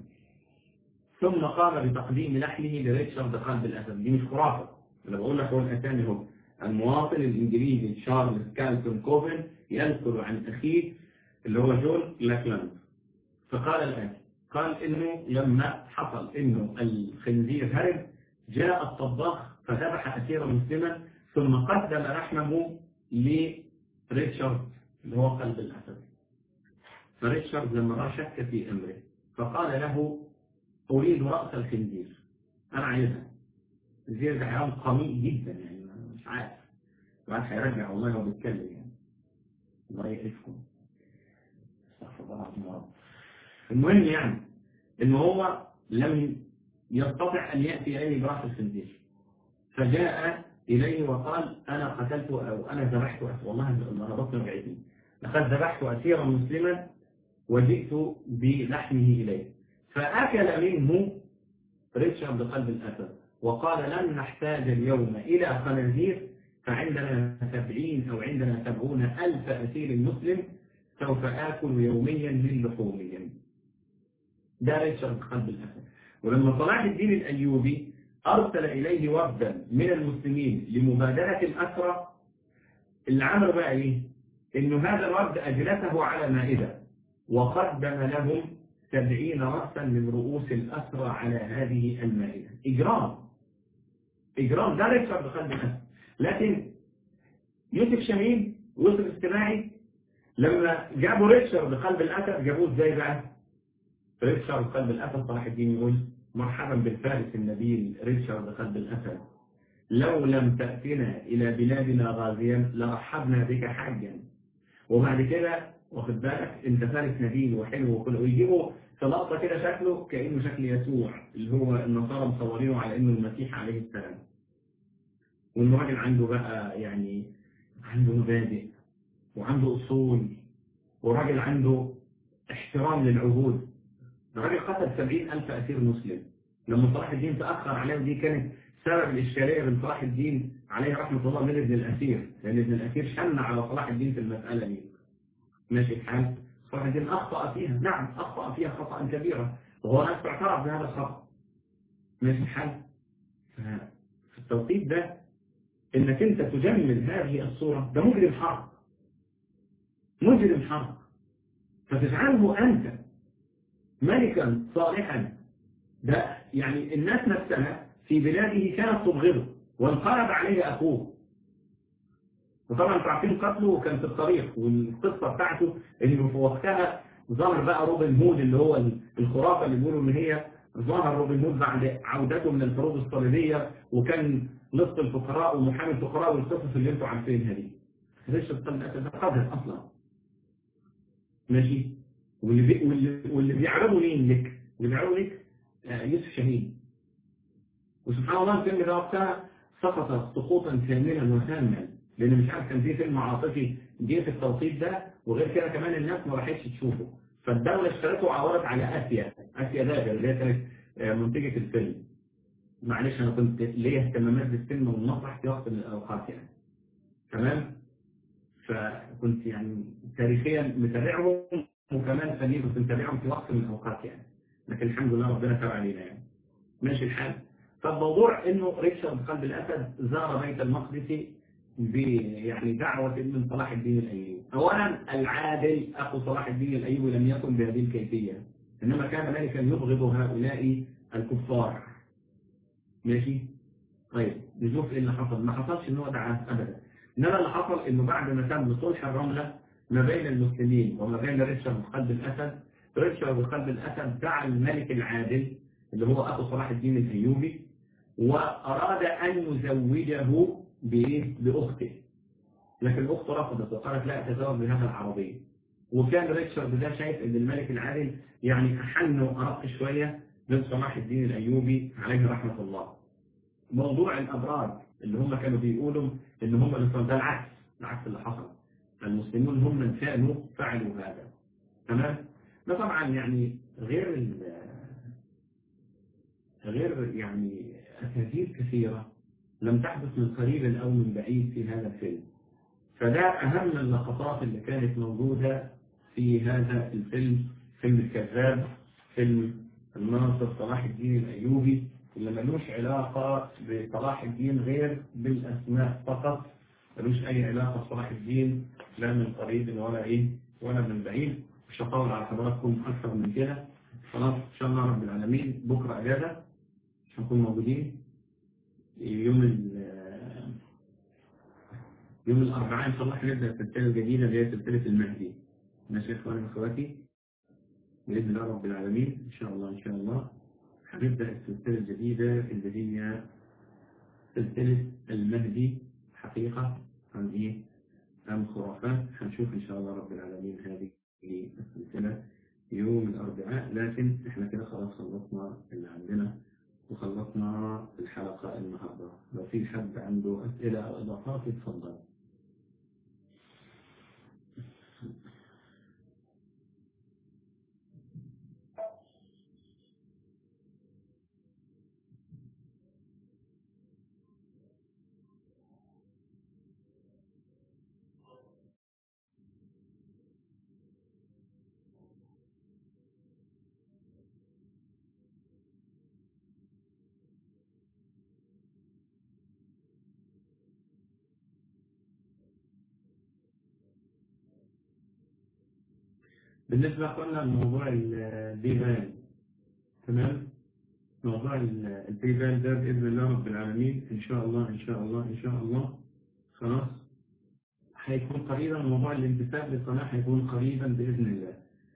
ثم قام بتقديم لحمه لريتشارد قلب الأسد. دي مش خرافة، أنا بقول لك هو الأسامي هو المواطن الإنجليزي تشارلز كالتون كوفن يذكر عن أخيه اللي هو جون لاكلاند. فقال الآن قال إنه لما حصل إنه الخنزير هرب، جاء الطباخ فذبح أسيرا مسلما ثم قدم لحمه لريتشارد اللي هو قلب الأسد. فريتشارد لما رأى شك في أمره فقال له: أريد رأس الخنزير، أنا عايزها. الخنزير ده حيوان قوي جدا، يعني مش عارف بعد هيرجع والله هو بيتكلم يعني الله يعرفكم. استغفر الله العظيم يا رب. المهم يعني إن هو لم يستطع أن يأتي إليه برأس الخنزير، فجاء إليه وقال: أنا قتلت أو أنا ذبحت أسيرا، والله أنا بطن وجعتني، لقد ذبحت أسيرا مسلما وجئت بلحمه إليه. فأكل منه ريتشارد قلب الأسد وقال: لن نحتاج اليوم إلى خنازير، فعندنا سبعين أو عندنا سبعون ألف أسير مسلم سوف آكل يوميا من لحومهم. ده ريتشارد قلب الأسد. ولما صلاح الدين الأيوبي أرسل إليه وفدا من المسلمين لمبادرة الأسرى، اللي عملوا بقى إيه؟ إنه هذا الوفد أجلسه على مائدة وقدم لهم سبعين رأسا من رؤوس الأسرى على هذه المائدة. إجرام إجرام ده ريتشارد قلب الأسد. لكن يوسف شاهين ويوسف السباعي لما جابوا ريتشارد قلب الأسد جابوه إزاي بقى؟ ريتشارد قلب الأسد صلاح الدين يقول: مرحبا بالفارس النبيل ريتشارد قلب الأسد، لو لم تأتنا إلى بلادنا غازيا لرحبنا بك حاجا. وبعد كده واخد بالك انت فارس نبيل وحلو وكل، ويجيبوا في لقطه كده شكله كانه شكل يسوع اللي هو النصارى مصورينه على انه المسيح عليه السلام. والراجل عنده بقى يعني عنده مبادئ وعنده اصول، وراجل عنده احترام للعهود. الراجل قتل سبعين ألف أسير مسلم. لما صلاح الدين تأخر عليه، ودي كانت سبب الإشكالية بين صلاح الدين عليه رحمة الله من ابن الأسير، لأن ابن الأسير شن على صلاح الدين في المسألة دي. ماشي الحال؟ صلاح الدين أخطأ فيها، نعم أخطأ فيها خطأ كبيرا، وهو نفسه اعترف بهذا الخطأ. ماشي الحال؟ في التوقيت ده إنك أنت تجمل هذه الصورة، ده مجرم حرب. مجرم حرب. فتجعله أنت ملكا صالحا، ده يعني الناس نفسها في بلاده كانت تبغضه وانقلب عليه أخوه. وطبعا انتوا عارفين قتله كان في الطريق، والقصة بتاعته انه في وقتها ظهر بقى روبن هود اللي هو الخرافة اللي بيقولوا ان هي ظهر روبن هود بعد عودته من الحروب الصليبية، وكان نصف الفقراء ومحامي الفقراء والقصص اللي انتوا عارفينها دي. ليش القلب ده قذر اصلا؟ ماشي؟ واللي بي واللي, واللي بيعرضوا مين لك؟ واللي بيعرضوا لك آه يوسف شاهين. وسبحان الله الفيلم ده وقتها سقط سقوطا كاملا وتاما، لان مش عارف كان في فيلم عاطفي جه في التوقيت ده، وغير كده كمان الناس ما راحتش تشوفه، فالدوله اشترته وعورت على اسيا اسيا داجر اللي هي كانت منتجه الفيلم. معلش انا كنت ليا اهتمامات بالسينما والمسرح في وقت من الاوقات يعني، تمام؟ فكنت يعني تاريخيا متابعهم، وكمان فنيا كنت متابعهم في وقت من الاوقات يعني، لكن الحمد لله ربنا تاب علينا يعني. ماشي الحال؟ فالموضوع انه ريتشارد قلب الاسد زار بيت المقدس يعني دعوة من صلاح الدين الأيوبي. أولا العادل أخو صلاح الدين الأيوبي لم يكن بهذه الكيفية، إنما كان ملكا يبغض هؤلاء الكفار. ماشي؟ طيب نشوف إيه اللي حصل. ما حصلش إن هو دعاه أبدا، إنما اللي حصل إنه بعد ما تم صلح الرملة ما بين المسلمين وما بين ريتشارد قلب الأسد، ريتشارد قلب الأسد دعا الملك العادل اللي هو أخو صلاح الدين الأيوبي، وأراد أن يزوجه بأخته، لكن أخته رفضت وقالت لا أتزوج بهذا العربي. وكان ريتشارد ده شايف أن الملك العادل يعني أحن وأرق شوية من صلاح الدين الأيوبي عليه رحمة الله. موضوع الأبراج اللي هم كانوا بيقولوا إن هم اللي ده العكس، العكس اللي حصل، المسلمون هم من كانوا فعلوا هذا. تمام؟ ده طبعا يعني غير غير يعني أكاذيب كثيرة لم تحدث من قريب أو من بعيد في هذا الفيلم. فده أهم اللقطات اللي كانت موجودة في هذا الفيلم، فيلم الكذاب، فيلم الناصر صلاح الدين الأيوبي، اللي ملوش علاقة بصلاح الدين غير بالأسماء فقط، ملوش أي علاقة بصلاح الدين لا من قريب ولا إيه ولا من بعيد. مش هطول على حضراتكم أكثر من كده. خلاص إن شاء الله رب العالمين بكرة أجازة مش هنكون موجودين. يوم يوم الأربعاء إن شاء الله هنبدأ السلسلة الجديدة اللي هي سلسلة المهدي. ماشي يا إخواني وأخواتي، بإذن الله رب العالمين إن شاء الله إن شاء الله هنبدأ السلسلة الجديدة اللي هي سلسلة المهدي، حقيقة عن إيه أم خرافات. هنشوف إن شاء الله رب العالمين هذه السلسلة يوم الأربعاء. لكن إحنا كده خلاص خلصنا اللي عندنا وخلصنا الحلقة النهاردة. لو في حد عنده أسئلة أو إضافات يتفضل. بالنسبة قلنا لموضوع البيبان، تمام؟ موضوع البيبان ده بإذن الله رب العالمين إن شاء الله إن شاء الله إن شاء الله خلاص هيكون قريبا. موضوع الانتساب للقناة هيكون قريبا بإذن الله.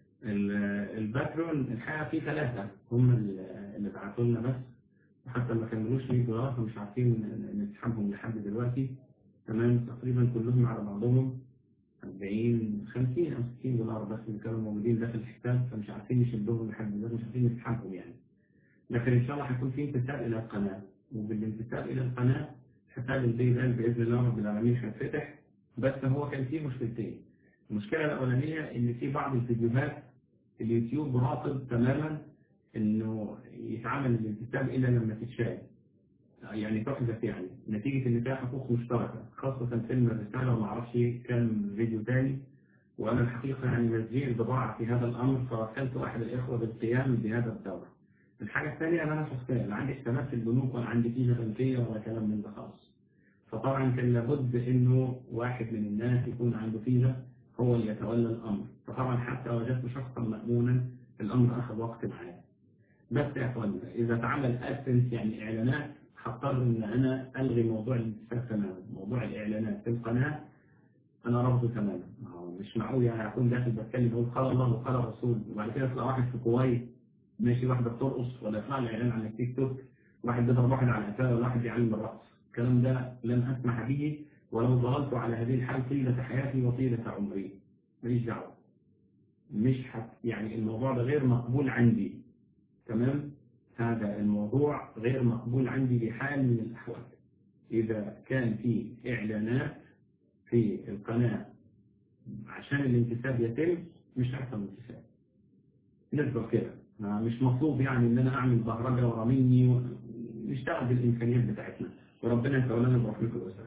الباترون الحقيقة في ثلاثة هم اللي بعتوا لنا بس، وحتى ما كملوش مية دولار فمش عارفين نسحبهم لحد دلوقتي. تمام؟ تقريبا كلهم على بعضهم أربعين خمسين أو ستين دولار بس اللي كانوا موجودين داخل الحساب، فمش عارفين نشدهم لحد دلوقتي، مش عارفين نسحبهم يعني. لكن إن شاء الله هيكون في انتساب إلى القناة، وبالانتساب إلى القناة حساب البيبال بإذن الله رب العالمين هيتفتح. بس هو كان فيه مشكلتين. المشكلة الأولانية إن في بعض الفيديوهات اليوتيوب رافض تماما إنه يتعمل الانتساب إلا لما تتشاهد، يعني تحدث يعني نتيجة إن فيها حقوق مشتركة، خاصة فيلم الرسالة وما أعرفش كان فيديو تاني. وأنا الحقيقة يعني مزيء البضاعة في هذا الأمر، فوكلت أحد الإخوة بالقيام بهذا الدور. الحاجة الثانية أن أنا شخصيا لا عندي حسابات في البنوك ولا عندي فيزا بنكية ولا كلام من ده خالص. فطبعا كان لابد إنه واحد من الناس يكون عنده فيزا هو اللي يتولى الأمر. فطبعا حتى وجدت شخصا مأمونا الأمر أخذ وقت معاه. بس يا أخوانا إذا تعمل أسنس يعني إعلانات هضطر إن أنا ألغي موضوع الانتساب تماما. موضوع الإعلانات في القناة أنا رافضه تماما. مش معقول يعني أكون داخل بتكلم بقول قال الله وقال الرسول وبعد كده يطلع واحد في كويت ماشي واحدة بترقص، ولا يطلع لي إعلان على التيك توك واحد بيضرب واحد على قفاه ولا واحد بيعلم بالرقص. الكلام ده لن أسمح به ولو ظللت على هذه الحال طيلة حياتي وطيلة عمري. ماليش دعوة. مش حت يعني الموضوع ده غير مقبول عندي. تمام؟ هذا الموضوع غير مقبول عندي بحال من الأحوال. إذا كان في إعلانات في القناة عشان الانتساب يتم مش هيحصل انتساب. نسبة كده مش مطلوب يعني إن أنا أعمل بهرجة ورا مني، نشتغل بالإمكانيات بتاعتنا وربنا يتولانا برحمته وسعه.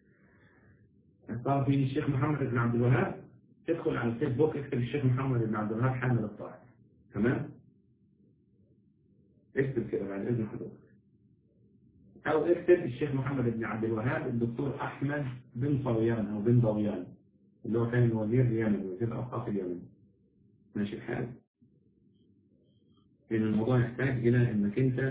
صار في الشيخ محمد بن عبد الوهاب، تدخل على الفيسبوك اكتب الشيخ محمد بن عبد الوهاب حامل الطائر. تمام؟ اكتب كده بعد إذن حضرتك. أو اكتب الشيخ محمد بن عبد الوهاب الدكتور أحمد بن صويان أو بن ضويان اللي هو كان الوزير اليمني وزير الأوقاف اليمني. ماشي الحال؟ لأن الموضوع يحتاج إلى إنك أنت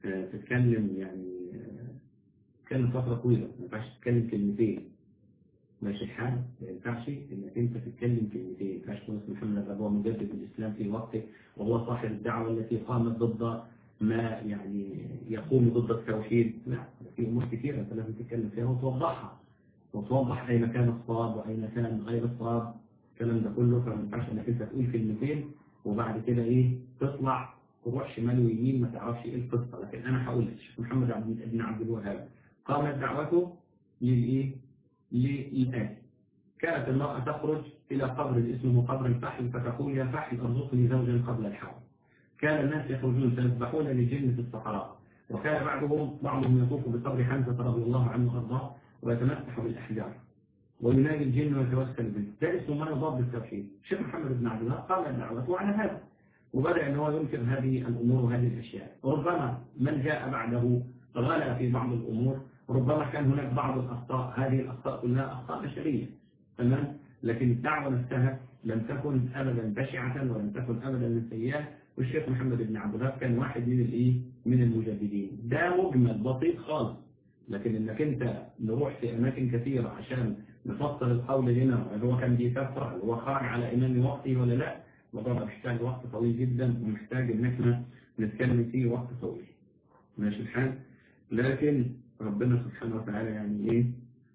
تتكلم يعني تتكلم فترة طويلة، ما ينفعش تتكلم كلمتين. ماشي الحال. ما ينفعش انك انت تتكلم كلمتين، ما ينفعش تقول اسم محمد ابو مجدد الاسلام في وقته وهو صاحب الدعوه التي قامت ضد ما يعني يقوم ضد التوحيد. لا، في امور كثيره انت لازم تتكلم فيها وتوضحها، وتوضح اين كان الصواب واين كان غير الصواب، الكلام ده كله. فما ينفعش انك انت تقول كلمتين وبعد كده ايه تطلع تروح شمال ويمين ما تعرفش ايه القصه. لكن انا هقول لك الشيخ محمد عبد بن عبد الوهاب قامت دعوته للايه؟ للآتي: كانت المرأة تخرج إلى قبر اسمه قبر الفحل فتقول: يا فحل ارزقني زوجا قبل الحول. كان الناس يخرجون فيسبحون لجن في الصحراء، وكان بعضهم بعضهم يطوف بقبر حمزة رضي الله عنه وأرضاه ويتمسح بالأحجار وينادي الجن ويتوسل به. ده اسمه ما يضاد بالتوحيد. الشيخ محمد بن عبد الوهاب قام دعوته على هذا، وبدأ أن هو ينكر هذه الأمور وهذه الأشياء. وربما من جاء بعده غلا في بعض الأمور، ربما كان هناك بعض الأخطاء، هذه الأخطاء كلها أخطاء بشرية، تمام؟ لكن الدعوة نفسها لم تكن أبدا بشعة ولم تكن أبدا سيئة. والشيخ محمد بن عبد الوهاب كان واحد من الإيه؟ من المجددين. ده مجمل بسيط خالص. لكن انك انت نروح في اماكن كثيرة عشان نفصل القول هنا، هل هو كان بيكفر، هل هو خارج على امام وقته ولا لا، الموضوع محتاج وقت طويل جدا ومحتاج ان احنا نتكلم فيه وقت طويل. ماشي الحال. لكن ربنا سبحانه وتعالى يعني ايه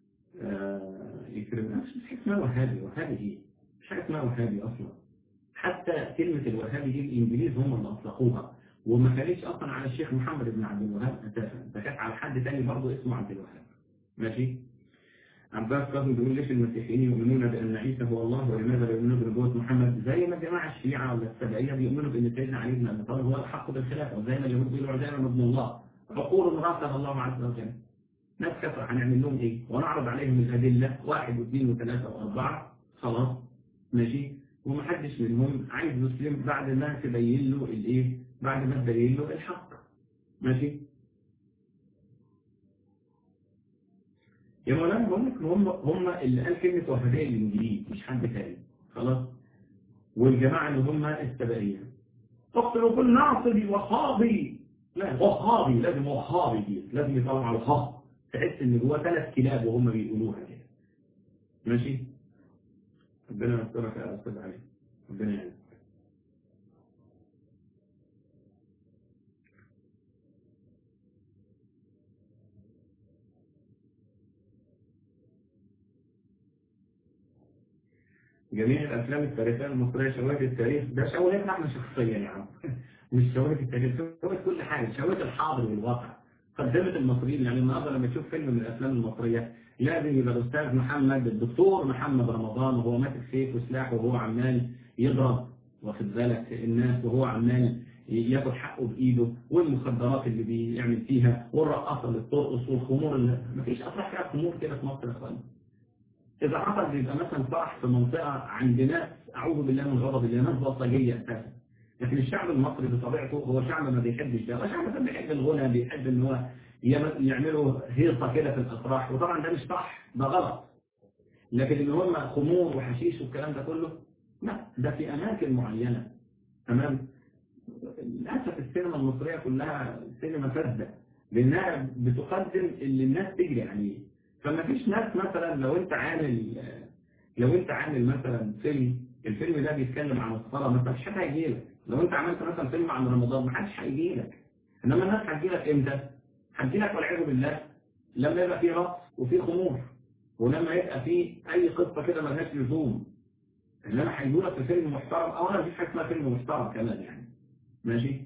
آه يكرمنا. مش حاجه اسمها وهابي. وهابي ايه؟ مش حاجه اسمها وهابي اصلا. حتى كلمة الوهابي دي الانجليز هم اللي اطلقوها، وما كانتش اصلا على الشيخ محمد بن عبد الوهاب اساسا، ده كانت على حد تاني برضه اسمه عبد الوهاب. ماشي. عباس قاسم بيقول: ليش المسيحيين يؤمنون بان عيسى هو الله ولماذا لا يؤمنون بنبوة محمد؟ زي ما جماعه الشيعه ولا السبعيه بيؤمنوا بان سيدنا علي بن ابي طالب هو الحق بالخلافه، وزي ما اليهود بيقولوا عزير ابن الله، عقول راسها الله عز وجل. ناس كفر هنعمل لهم ايه؟ ونعرض عليهم الادله واحد واثنين وثلاثه واربعه، خلاص ماشي، ومحدش منهم عايز يسلم بعد ما تبين له الايه؟ بعد ما تبين له الحق. ماشي. يا مولانا بقول لك هم هم اللي قال كلمه وهابيه الانجليز، مش حد تاني، خلاص. والجماعه اللي هم السبائيه تقتلوا كل ناصبي وخاضي. لا، وخاضي لازم، وخاضي دي لازم يطلعوا على الخاء، تحس ان جواه ثلاث كلاب وهم بيقولوها كده. ماشي. ربنا يسترك يا استاذ علي، ربنا يعينك. جميع الافلام التاريخيه المصريه شوهت التاريخ. ده شوهتنا احنا شخصيا يا عم مش شوهت التاريخ، شوهت كل حاجه، شوهت الحاضر والواقع. قدمت المصريين. يعني النهارده لما تشوف فيلم من الافلام المصريه لازم يبقى الاستاذ محمد الدكتور محمد رمضان وهو ماسك سيف وسلاح وهو عمال يضرب، واخد بالك، الناس، وهو عمال ياخد حقه بايده، والمخدرات اللي بيعمل فيها، والرقاصه اللي بترقص، والخمور اللي مفيش افراح فيها خمور كده في مصر يا اخوان. إذا حصل بيبقى مثلا فرح في منطقة عند ناس أعوذ بالله من غضب الله، ناس بلطجية أساسا. لكن الشعب المصري بطبيعته هو شعب ما بيحبش ده، هو شعب مثلا بيحب الغنى، بيحب إن هو يعملوا هيصة كده في الأفراح، وطبعا ده مش صح، ده غلط. لكن إن هم خمور وحشيش والكلام ده كله، لا، ده في أماكن معينة. تمام. للأسف السينما المصرية كلها سينما فاسدة، لأنها بتقدم اللي الناس تجري عليه. فما فيش ناس مثلا، لو أنت عامل لو أنت عامل مثلا فيلم، الفيلم ده بيتكلم عن الصلاة مثلا، مش حد هيجي لك. لو أنت عملت مثلا فيلم عن رمضان، ما حدش هيجي لك. إنما الناس هتجي لك إمتى؟ هتجي لك والعياذ بالله لما يبقى فيه رقص وفيه خمور، ولما يبقى فيه أي قصة كده ملهاش لزوم. إنما هيجوا لك في فيلم محترم، أو أنا مفيش حاجة اسمها فيلم محترم كمان يعني. ماشي.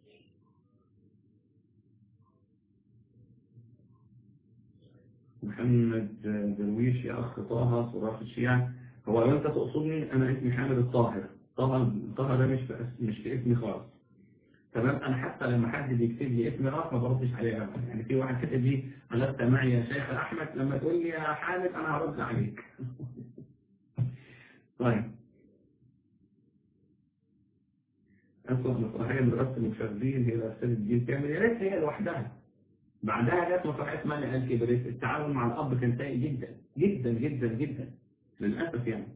محمد درويش: يا أخ طه صراخ الشيعة. هو لو أنت تقصدني أنا اسمي حامد الطاهر. طه طه ده مش في مش في اسمي خالص. تمام. أنا حتى لما حد بيكتب لي اسمي راس ما بردش عليه أبدا. يعني في واحد كتب لي: ألست معي يا شيخ أحمد؟ لما تقول لي يا حامد أنا هرد عليك. طيب. أصلا مسرحية مدرسة المشاغبين هي أرسال الدين كامل، يا ريت هي لوحدها. بعدها جت مسرحية اسمها نقال كبريت. التعاون مع الأب كان سيء جدا جدا جدا جدا للأسف يعني.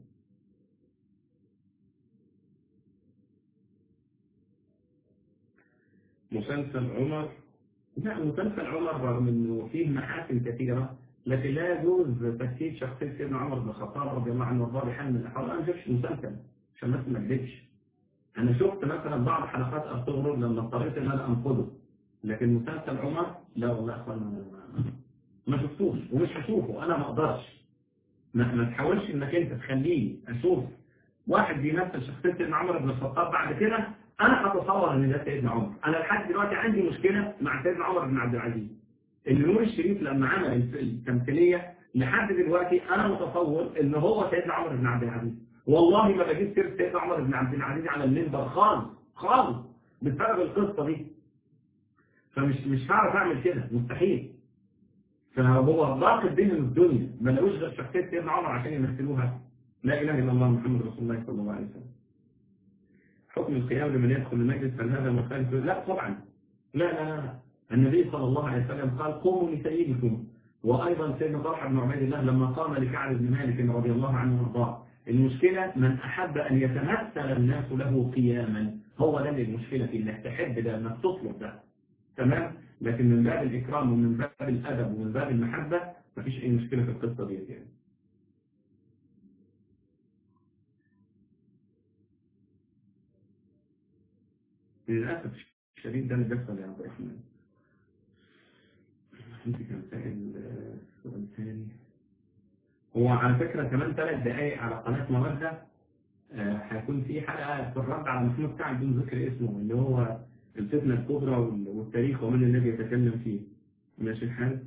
مسلسل عمر، لا، مسلسل عمر رغم انه فيه محاسن كثيرة لكن لا يجوز تجسيد شخصية سيدنا عمر بن الخطاب رضي الله عنه وارضاه بحال من الأحوال. أنا ما شفتش مسلسل عشان بس ما أكذبش. أنا شفت مثلا بعض حلقات أرطغرل لما اضطريت إن أنا أنقده، لكن مسلسل عمر لا والله يا أخوان ما شفتوش ومش هشوفه. أنا ما أقدرش. ما, ما تحاولش إنك أنت تخليني أشوف واحد بيمثل شخصية سيدنا عمر بن الخطاب بعد كده أنا هتصور إن ده سيدنا عمر. أنا لحد دلوقتي عندي مشكلة مع سيدنا عمر بن عبد العزيز. إن نور الشريف لما عمل التمثيلية لحد دلوقتي أنا متصور إن هو سيدنا عمر بن عبد العزيز. والله ما بجيب سيرة سيدنا عمر بن عبد العزيز على المنبر خالص خالص بسبب القصة دي. فمش مش هعرف أعمل كده، مستحيل. فهو ضاقت بينهم الدنيا، ما لقوش غير شخصية سيدنا عمر عشان يمثلوها. لا إله إلا الله محمد رسول الله صلى الله عليه وسلم. حكم القيام لمن يدخل المجلس هل هذا مخالف؟ لا طبعا. لا لا لا. النبي صلى الله عليه وسلم قال قوموا لسيدكم. وأيضا سيدنا طلحة بن عبيد الله لما قام لكعب بن مالك رضي الله عنه وارضاه. المشكلة من أحب أن يتمثل الناس له قياما، هو ده اللي المشكلة في إنك تحب ده، إنك تطلب ده. تمام؟ لكن من باب الإكرام ومن باب الأدب ومن باب المحبة مفيش أي مشكلة في القصة دي يعني. للأسف الشديد ده اللي بيحصل يا عبد الرحمن. انت كان سائل سؤال ثاني. هو على فكرة كمان ثلاث دقائق على قناة مودة هيكون في حلقة في الرد على محمود سعد بدون ذكر اسمه، اللي هو الفتنة الكبرى والتاريخ ومن الذي يتكلم فيه. ماشي الحال؟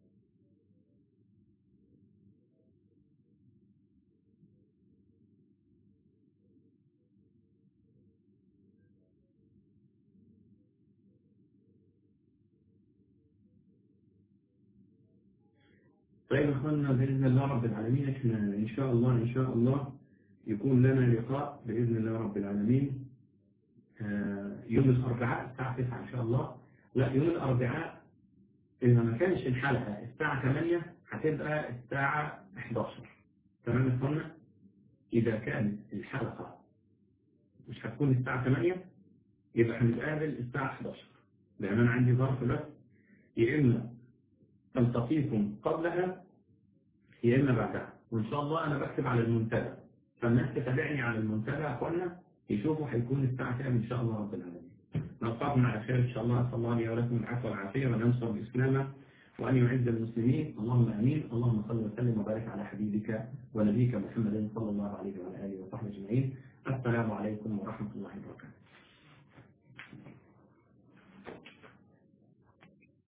طيب اخوانا بإذن الله رب العالمين احنا ان شاء الله ان شاء الله يكون لنا لقاء بإذن الله رب العالمين يوم الأربعاء الساعة تسعة إن شاء الله. لا يوم الأربعاء إذا ما كانش الحلقة الساعة ثمانية هتبقى الساعة إحدى عشر. تمام يا اخوانا؟ إذا كانت الحلقة مش هتكون الساعة ثمانية يبقى هنتقابل الساعة إحدى عشر، لأن أنا عندي ظرف بس يا إما ألتقيكم قبلها يا إما بعدها. وإن شاء الله أنا بكتب على المنتدى، فالناس تتابعني على المنتدى يا أخوانا يشوفوا هيكون الساعة كام إن شاء الله رب العالمين. نلقاكم على خير إن شاء الله. أسأل الله لي ولكم العفو والعافية وأن ينصر الإسلام وأن يعز المسلمين. اللهم آمين. اللهم صل وسلم وبارك على حبيبك ونبيك محمد صلى الله عليه وعلى آله وصحبه أجمعين. السلام عليكم ورحمة الله وبركاته.